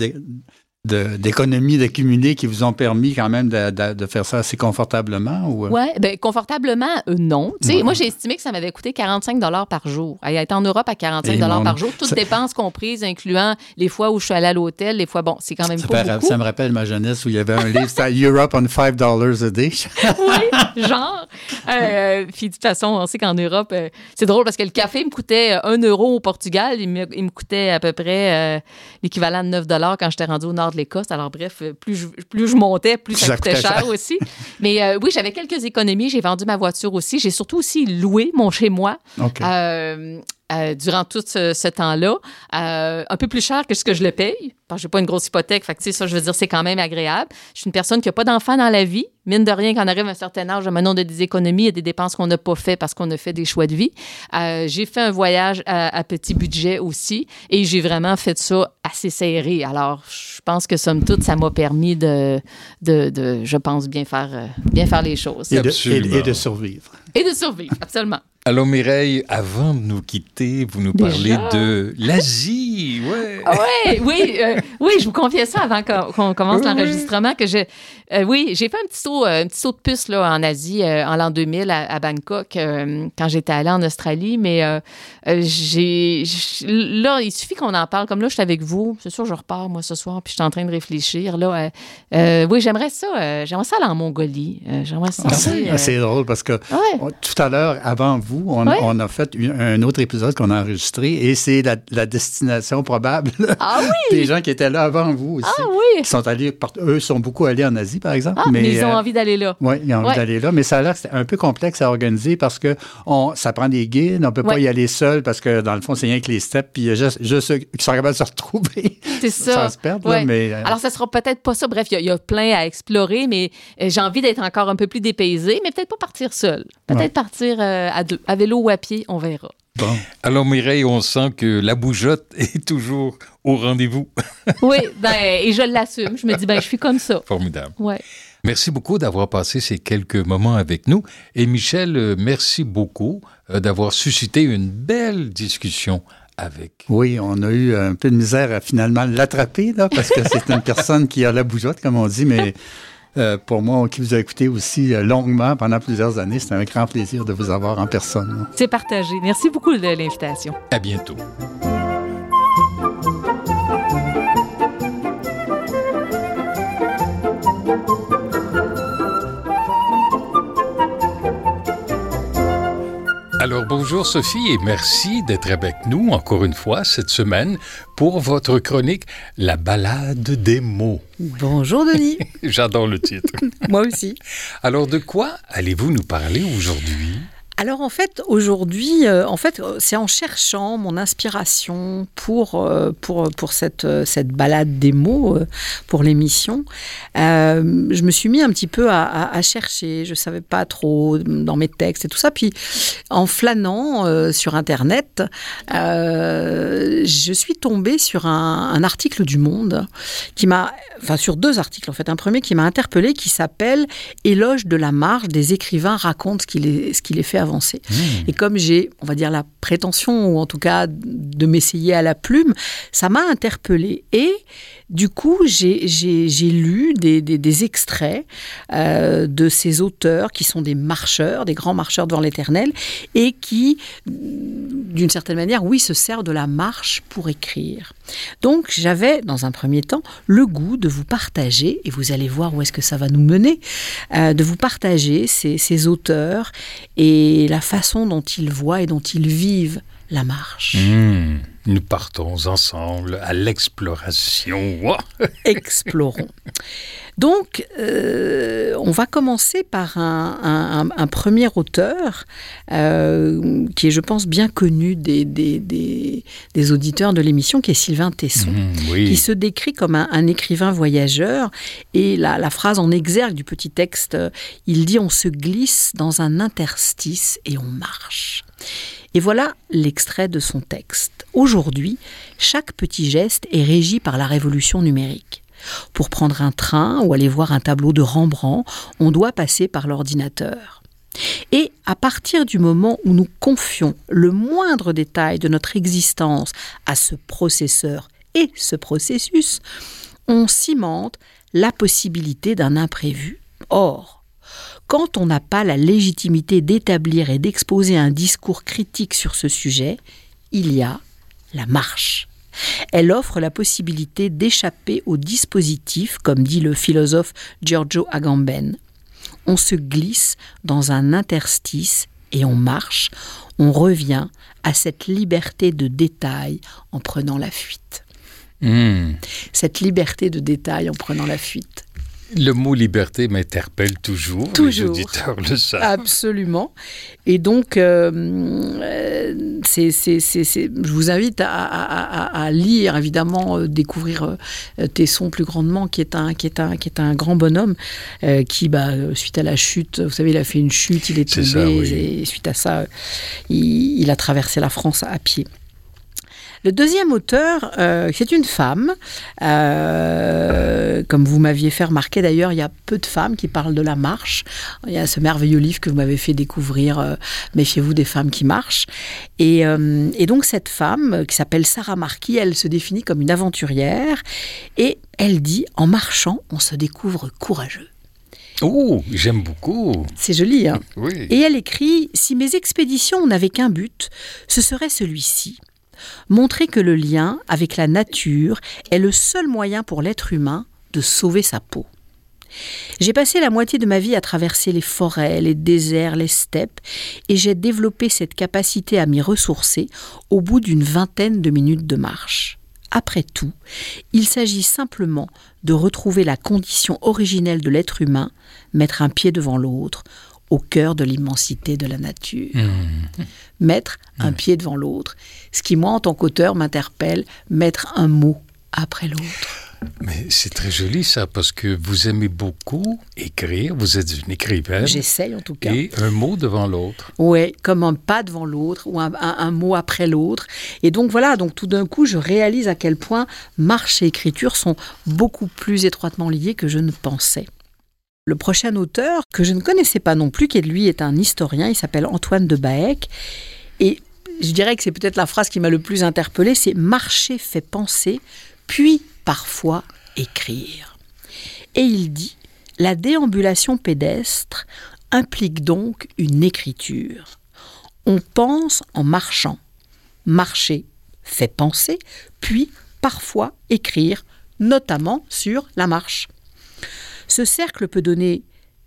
Speaker 4: d'économies d'accumuler qui vous ont permis quand même de faire ça assez confortablement?
Speaker 3: Oui, bien, confortablement, non. Moi, j'ai estimé que ça m'avait coûté 45 $ par jour. Elle était en Europe à 45 $ par jour, toutes dépenses comprises, incluant les fois où je suis allée à l'hôtel, les fois, bon, c'est quand même pas beaucoup.
Speaker 4: Ça me rappelle ma jeunesse où il y avait un livre, c'était Europe on $5 a day.
Speaker 3: Oui, genre. Puis de toute façon, on sait qu'en Europe, c'est drôle parce que le café me coûtait 1 € au Portugal. Il me coûtait à peu près l'équivalent de 9 $ quand j'étais rendue au nord de l'Écosse. Alors bref, plus je montais, plus ça coûtait cher aussi. Mais oui, j'avais quelques économies. J'ai vendu ma voiture aussi. J'ai surtout aussi loué mon chez-moi. Okay. Durant tout ce temps-là, un peu plus cher que ce que je le paye, parce que j'ai pas une grosse hypothèque, fait que ça, je veux dire, c'est quand même agréable. Je suis une personne qui n'a pas d'enfant dans la vie. Mine de rien, quand on arrive à un certain âge, maintenant, on a des économies, il y a des dépenses qu'on n'a pas fait parce qu'on a fait des choix de vie. J'ai fait un voyage à petit budget aussi et j'ai vraiment fait ça assez serré. Alors, je pense que, somme toute, ça m'a permis de je pense, bien faire les choses.
Speaker 4: Et de survivre.
Speaker 3: Et de survivre, absolument.
Speaker 2: Alors, Mireille, avant de nous quitter, vous nous parlez de l'Asie.
Speaker 3: Oui, je vous confiais ça avant qu'on commence l'enregistrement, que j'ai fait un petit saut de puce là, en Asie en l'an 2000 à Bangkok, quand j'étais allée en Australie, mais là, il suffit qu'on en parle. Comme là, je suis avec vous, c'est sûr, je repars, moi, ce soir, puis je suis en train de réfléchir. Là, oui, j'aimerais ça aller en Mongolie. J'aimerais ça.
Speaker 4: C'est drôle parce que tout à l'heure, avant vous, on a fait un autre épisode qu'on a enregistré et c'est la destination probable des gens qui étaient là avant vous aussi.
Speaker 3: Ah oui!
Speaker 4: Qui sont allés, eux sont beaucoup allés en Asie, par exemple.
Speaker 3: Mais ils ont envie d'aller là.
Speaker 4: Oui, ils ont envie d'aller là, mais ça a l'air que c'est un peu complexe à organiser parce que ça prend des guides, on ne peut pas y aller seul parce que dans le fond, c'est rien que les steppes, puis il y a juste ceux qui sont capables de se retrouver.
Speaker 3: C'est ça.
Speaker 4: Sans se perdre. Là, mais,
Speaker 3: alors, ça sera peut-être pas ça. Bref, il y a plein à explorer, mais j'ai envie d'être encore un peu plus dépaysée, mais peut-être pas partir seule. Peut-être partir à deux, à vélo ou à pied, on verra.
Speaker 2: Bon. Alors, Mireille, on sent que la bougeotte est toujours au rendez-vous.
Speaker 3: Oui, et je l'assume. Je me dis, je suis comme ça.
Speaker 2: Formidable.
Speaker 3: Ouais.
Speaker 2: Merci beaucoup d'avoir passé ces quelques moments avec nous. Et Michel, merci beaucoup d'avoir suscité une belle discussion avec.
Speaker 4: Oui, on a eu un peu de misère à finalement l'attraper, là, parce que c'est une personne qui a la bougeotte, comme on dit, mais... pour moi, qui vous a écouté aussi longuement pendant plusieurs années, c'était un grand plaisir de vous avoir en personne. Là.
Speaker 3: C'est partagé. Merci beaucoup de l'invitation.
Speaker 2: À bientôt. Alors, Bonjour Sophie et merci d'être avec nous encore une fois cette semaine pour votre chronique « La balade des mots ».
Speaker 5: Bonjour Denis.
Speaker 2: J'adore le titre.
Speaker 5: Moi aussi.
Speaker 2: Alors de quoi allez-vous nous parler aujourd'hui ?
Speaker 5: Alors en fait, aujourd'hui, c'est en cherchant mon inspiration pour cette balade des mots, pour l'émission. Je me suis mis un petit peu à chercher, je ne savais pas trop dans mes textes et tout ça. Puis en flânant sur Internet, je suis tombée sur un article du Monde sur deux articles en fait. Un premier qui m'a interpellée qui s'appelle « Éloge de la marge, des écrivains racontent ce qui les fait avancer ». Et comme j'ai, on va dire, la prétention, ou en tout cas de m'essayer à la plume, ça m'a interpellée. Et du coup, j'ai lu des extraits de ces auteurs qui sont des marcheurs, des grands marcheurs devant l'Éternel, et qui, d'une certaine manière, se servent de la marche pour écrire. Donc, j'avais, dans un premier temps, le goût de vous partager, et vous allez voir où est-ce que ça va nous mener, de vous partager ces auteurs et la façon dont ils voient et dont ils vivent la marche.
Speaker 2: Nous partons ensemble à l'exploration.
Speaker 5: Explorons. Donc, on va commencer par un premier auteur qui est, je pense, bien connu des auditeurs de l'émission, qui est Sylvain Tesson, qui se décrit comme un écrivain voyageur. Et la phrase en exergue du petit texte, il dit « On se glisse dans un interstice et on marche ». Et voilà l'extrait de son texte. Aujourd'hui, chaque petit geste est régi par la révolution numérique. Pour prendre un train ou aller voir un tableau de Rembrandt, on doit passer par l'ordinateur. Et à partir du moment où nous confions le moindre détail de notre existence à ce processeur et ce processus, on cimente la possibilité d'un imprévu. Or, quand on n'a pas la légitimité d'établir et d'exposer un discours critique sur ce sujet, il y a la marche. Elle offre la possibilité d'échapper au dispositif, comme dit le philosophe Giorgio Agamben. On se glisse dans un interstice et on marche. On revient à cette liberté de détail en prenant la fuite. Cette liberté de détail en prenant la fuite.
Speaker 2: Le mot liberté m'interpelle toujours. Les auditeurs le savent.
Speaker 5: Absolument. Et donc, je vous invite à lire, évidemment, découvrir Tesson plus grandement, qui est un grand bonhomme qui, suite à la chute, vous savez, il a fait une chute, il est tombé, et suite à ça, il a traversé la France à pied. Le deuxième auteur, c'est une femme. Comme vous m'aviez fait remarquer, d'ailleurs, il y a peu de femmes qui parlent de la marche. Il y a ce merveilleux livre que vous m'avez fait découvrir, Méfiez-vous des femmes qui marchent. Et donc, cette femme, qui s'appelle Sarah Marquis, elle se définit comme une aventurière. Et elle dit, en marchant, on se découvre courageux.
Speaker 2: Oh, j'aime beaucoup.
Speaker 5: C'est joli, hein ?
Speaker 2: Oui.
Speaker 5: Et elle écrit, si mes expéditions n'avaient qu'un but, ce serait celui-ci. Montrer que le lien avec la nature est le seul moyen pour l'être humain de sauver sa peau. J'ai passé la moitié de ma vie à traverser les forêts, les déserts, les steppes, et j'ai développé cette capacité à m'y ressourcer au bout d'une vingtaine de minutes de marche. Après tout, il s'agit simplement de retrouver la condition originelle de l'être humain, mettre un pied devant l'autre, au cœur de l'immensité de la nature. Mettre un pied devant l'autre. Ce qui, moi, en tant qu'auteur, m'interpelle, mettre un mot après l'autre.
Speaker 2: Mais c'est très joli, ça, parce que vous aimez beaucoup écrire, vous êtes une écrivaine.
Speaker 5: J'essaye, en tout cas.
Speaker 2: Et un mot devant l'autre.
Speaker 5: Oui, comme un pas devant l'autre, ou un mot après l'autre. Et donc, voilà, donc tout d'un coup, je réalise à quel point marche et écriture sont beaucoup plus étroitement liées que je ne pensais. Le prochain auteur, que je ne connaissais pas non plus, qui lui est un historien, il s'appelle Antoine de Baec. Et je dirais que c'est peut-être la phrase qui m'a le plus interpellée, c'est « marcher fait penser, puis parfois écrire ». Et il dit « la déambulation pédestre implique donc une écriture. On pense en marchant. Marcher fait penser, puis parfois écrire, notamment sur la marche. Ce cercle peut donner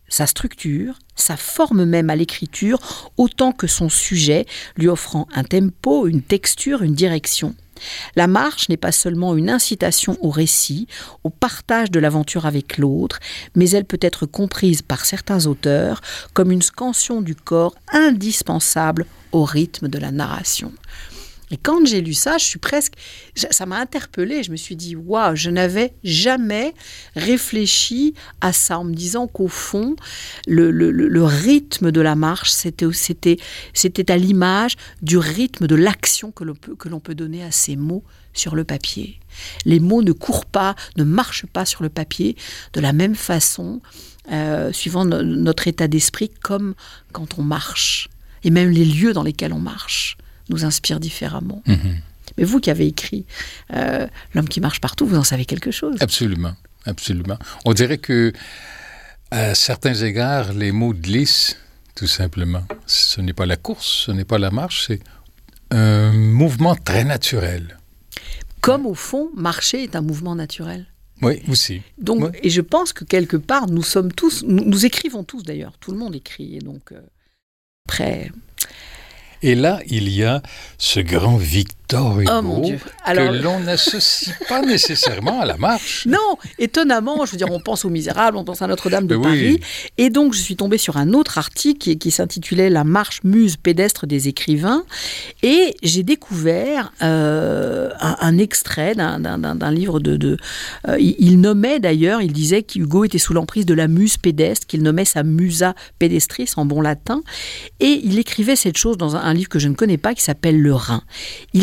Speaker 5: sa structure, sa forme même à l'écriture, autant que son sujet, lui offrant un tempo, une texture, une direction. La marche n'est pas seulement une incitation au récit, au partage de l'aventure avec l'autre, mais elle peut être comprise par certains auteurs comme une scansion du corps indispensable au rythme de la narration. Et quand j'ai lu ça, ça m'a interpellée. Je me suis dit, waouh, je n'avais jamais réfléchi à ça en me disant qu'au fond, le rythme de la marche, c'était à l'image du rythme de l'action que l'on peut donner à ces mots sur le papier. Les mots ne courent pas, ne marchent pas sur le papier de la même façon, suivant notre état d'esprit, comme quand on marche. Et même les lieux dans lesquels on marche nous inspire différemment. Mais vous qui avez écrit L'homme qui marche partout, vous en savez quelque chose.
Speaker 2: Absolument, absolument. On dirait que, à certains égards, les mots glissent, tout simplement. Ce n'est pas la course, ce n'est pas la marche, c'est un mouvement très naturel.
Speaker 5: Comme au fond, marcher est un mouvement naturel.
Speaker 2: Oui, aussi.
Speaker 5: Donc,
Speaker 2: oui.
Speaker 5: Et je pense que quelque part, nous sommes tous, nous écrivons tous d'ailleurs, tout le monde écrit, et donc après...
Speaker 2: Et là, il y a ce grand Victor Hugo que l'on n'associe pas nécessairement à la marche.
Speaker 5: Non, étonnamment, je veux dire, on pense aux Misérables, on pense à Notre-Dame de Paris. Et donc, je suis tombée sur un autre article qui s'intitulait « La marche muse pédestre des écrivains ». Et j'ai découvert un extrait d'un livre il nommait d'ailleurs, il disait qu'Hugo était sous l'emprise de la muse pédestre, qu'il nommait sa musa pedestris en bon latin. Et il écrivait cette chose dans un livre que je ne connais pas qui s'appelle Le Rhin. Il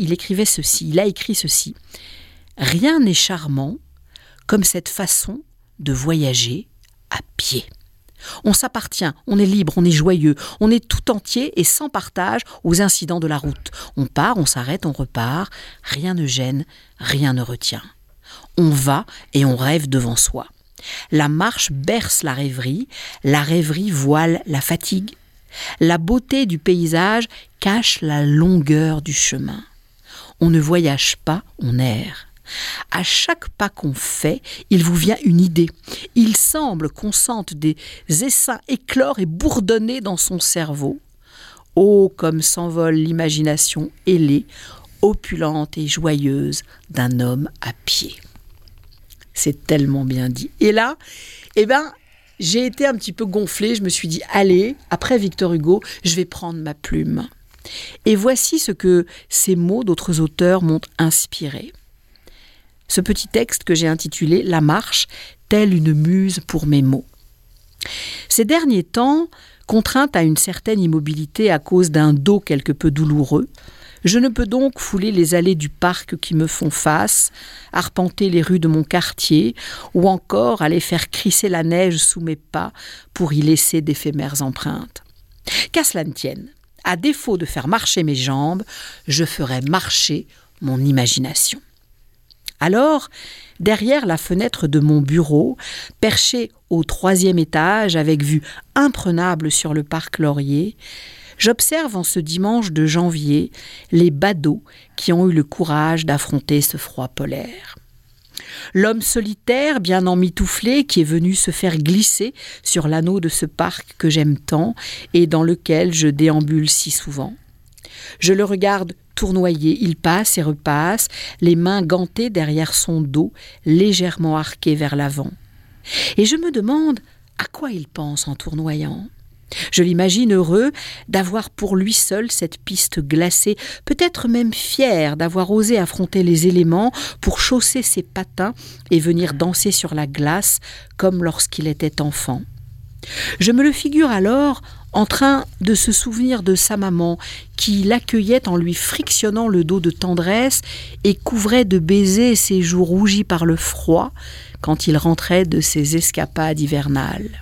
Speaker 5: a écrit ceci. « Rien n'est charmant comme cette façon de voyager à pied. On s'appartient, on est libre, on est joyeux, on est tout entier et sans partage aux incidents de la route. On part, on s'arrête, on repart, rien ne gêne, rien ne retient. On va et on rêve devant soi. La marche berce la rêverie voile la fatigue. La beauté du paysage cache la longueur du chemin. On ne voyage pas, on erre. À chaque pas qu'on fait, il vous vient une idée. Il semble qu'on sente des essaims éclore et bourdonner dans son cerveau. Oh, comme s'envole l'imagination ailée, opulente et joyeuse d'un homme à pied. » C'est tellement bien dit. Et là, j'ai été un petit peu gonflée. Je me suis dit, allez, après Victor Hugo, je vais prendre ma plume. Et voici ce que ces mots d'autres auteurs m'ont inspiré. Ce petit texte que j'ai intitulé « La marche, telle une muse pour mes mots ». Ces derniers temps, contrainte à une certaine immobilité à cause d'un dos quelque peu douloureux, je ne peux donc fouler les allées du parc qui me font face, arpenter les rues de mon quartier ou encore aller faire crisser la neige sous mes pas pour y laisser d'éphémères empreintes. Qu'à cela ne tienne, à défaut de faire marcher mes jambes, je ferai marcher mon imagination. Alors, derrière la fenêtre de mon bureau, perché au 3e étage avec vue imprenable sur le parc Laurier, j'observe en ce dimanche de janvier les badauds qui ont eu le courage d'affronter ce froid polaire. L'homme solitaire, bien emmitouflé, qui est venu se faire glisser sur l'anneau de ce parc que j'aime tant et dans lequel je déambule si souvent. Je le regarde tournoyer, il passe et repasse, les mains gantées derrière son dos, légèrement arquées vers l'avant. Et je me demande à quoi il pense en tournoyant. Je l'imagine heureux d'avoir pour lui seul cette piste glacée, peut-être même fier d'avoir osé affronter les éléments pour chausser ses patins et venir danser sur la glace comme lorsqu'il était enfant. Je me le figure alors en train de se souvenir de sa maman qui l'accueillait en lui frictionnant le dos de tendresse et couvrait de baisers ses joues rougies par le froid quand il rentrait de ses escapades hivernales.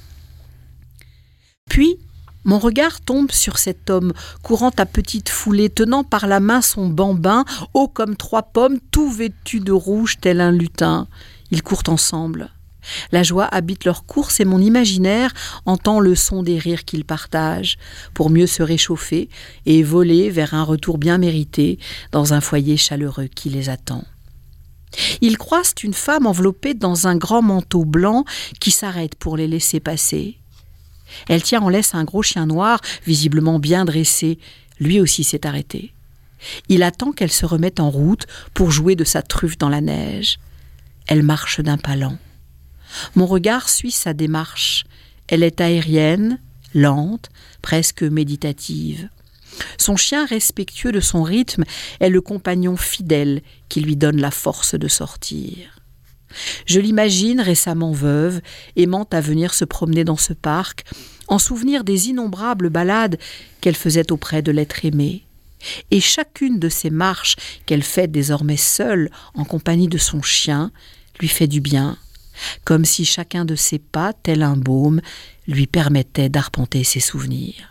Speaker 5: Puis, mon regard tombe sur cet homme, courant à petite foulée, tenant par la main son bambin, haut comme 3 pommes, tout vêtu de rouge tel un lutin. Ils courent ensemble. La joie habite leur course et mon imaginaire entend le son des rires qu'ils partagent, pour mieux se réchauffer et voler vers un retour bien mérité dans un foyer chaleureux qui les attend. Ils croisent une femme enveloppée dans un grand manteau blanc qui s'arrête pour les laisser passer. Elle tient en laisse un gros chien noir, visiblement bien dressé. Lui aussi s'est arrêté. Il attend qu'elle se remette en route pour jouer de sa truffe dans la neige. Elle marche d'un pas lent. Mon regard suit sa démarche. Elle est aérienne, lente, presque méditative. Son chien, respectueux de son rythme, est le compagnon fidèle qui lui donne la force de sortir. Je l'imagine récemment veuve, aimant à venir se promener dans ce parc, en souvenir des innombrables balades qu'elle faisait auprès de l'être aimé. Et chacune de ces marches qu'elle fait désormais seule, en compagnie de son chien, lui fait du bien, comme si chacun de ses pas, tel un baume, lui permettait d'arpenter ses souvenirs.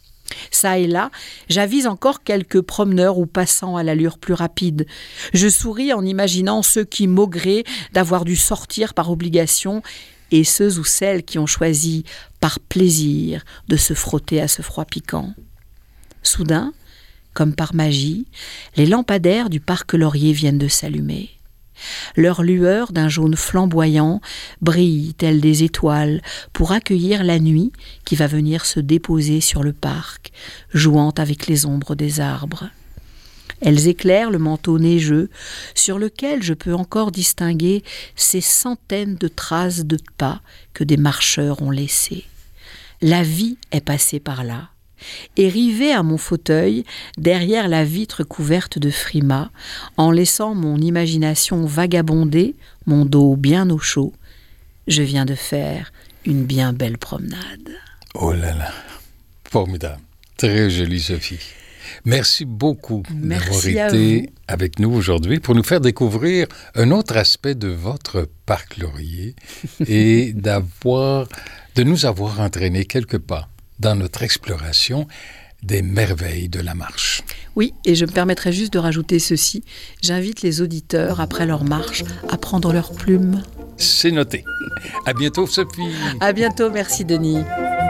Speaker 5: Ça et là, j'avise encore quelques promeneurs ou passants à l'allure plus rapide. Je souris en imaginant ceux qui maugraient d'avoir dû sortir par obligation et ceux ou celles qui ont choisi par plaisir de se frotter à ce froid piquant. Soudain, comme par magie, les lampadaires du parc Laurier viennent de s'allumer. Leurs lueurs d'un jaune flamboyant brillent telles des étoiles pour accueillir la nuit qui va venir se déposer sur le parc, jouant avec les ombres des arbres. Elles éclairent le manteau neigeux sur lequel je peux encore distinguer ces centaines de traces de pas que des marcheurs ont laissées. La vie est passée par là. Et rivé à mon fauteuil, derrière la vitre couverte de frimas, en laissant mon imagination vagabonder, mon dos bien au chaud, je viens de faire une bien belle promenade.
Speaker 2: Oh là là, formidable. Très jolie, Sophie. Merci beaucoup d'avoir été avec nous aujourd'hui pour nous faire découvrir un autre aspect de votre parc Laurier et de nous avoir entraînés quelques pas dans notre exploration des merveilles de la marche.
Speaker 5: Oui, et je me permettrai juste de rajouter ceci. J'invite les auditeurs, après leur marche, à prendre leurs plumes.
Speaker 2: C'est noté. À bientôt, Sophie.
Speaker 5: À bientôt, merci Denis.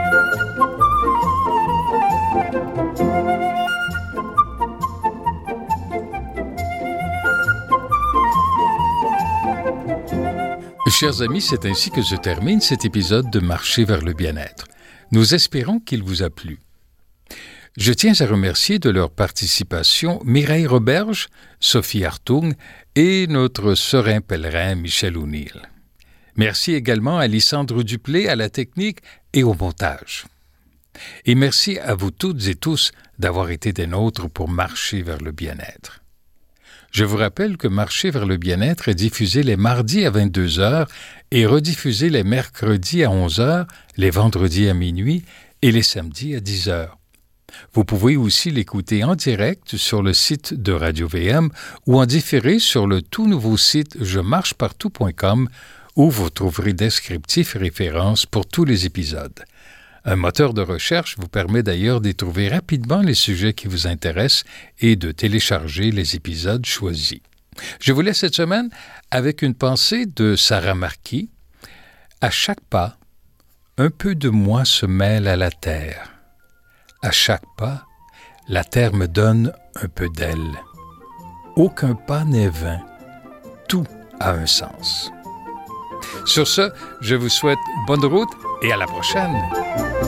Speaker 2: Chers amis, c'est ainsi que se termine cet épisode de Marcher vers le bien-être. Nous espérons qu'il vous a plu. Je tiens à remercier de leur participation Mireille Roberge, Sophie Hartung et notre serein pèlerin Michel O'Neill. Merci également à Lysandre Duplé à la technique et au montage. Et merci à vous toutes et tous d'avoir été des nôtres pour Marcher vers le bien-être. Je vous rappelle que Marcher vers le bien-être est diffusé les mardis à 22h et rediffusé les mercredis à 11h, les vendredis à minuit et les samedis à 10h. Vous pouvez aussi l'écouter en direct sur le site de Radio-VM ou en différé sur le tout nouveau site jemarchepartout.com où vous trouverez descriptifs et références pour tous les épisodes. Un moteur de recherche vous permet d'ailleurs d'y trouver rapidement les sujets qui vous intéressent et de télécharger les épisodes choisis. Je vous laisse cette semaine avec une pensée de Sarah Marquis. À chaque pas, un peu de moi se mêle à la terre. À chaque pas, la terre me donne un peu d'elle. Aucun pas n'est vain. Tout a un sens. Sur ce, je vous souhaite bonne route et à la prochaine.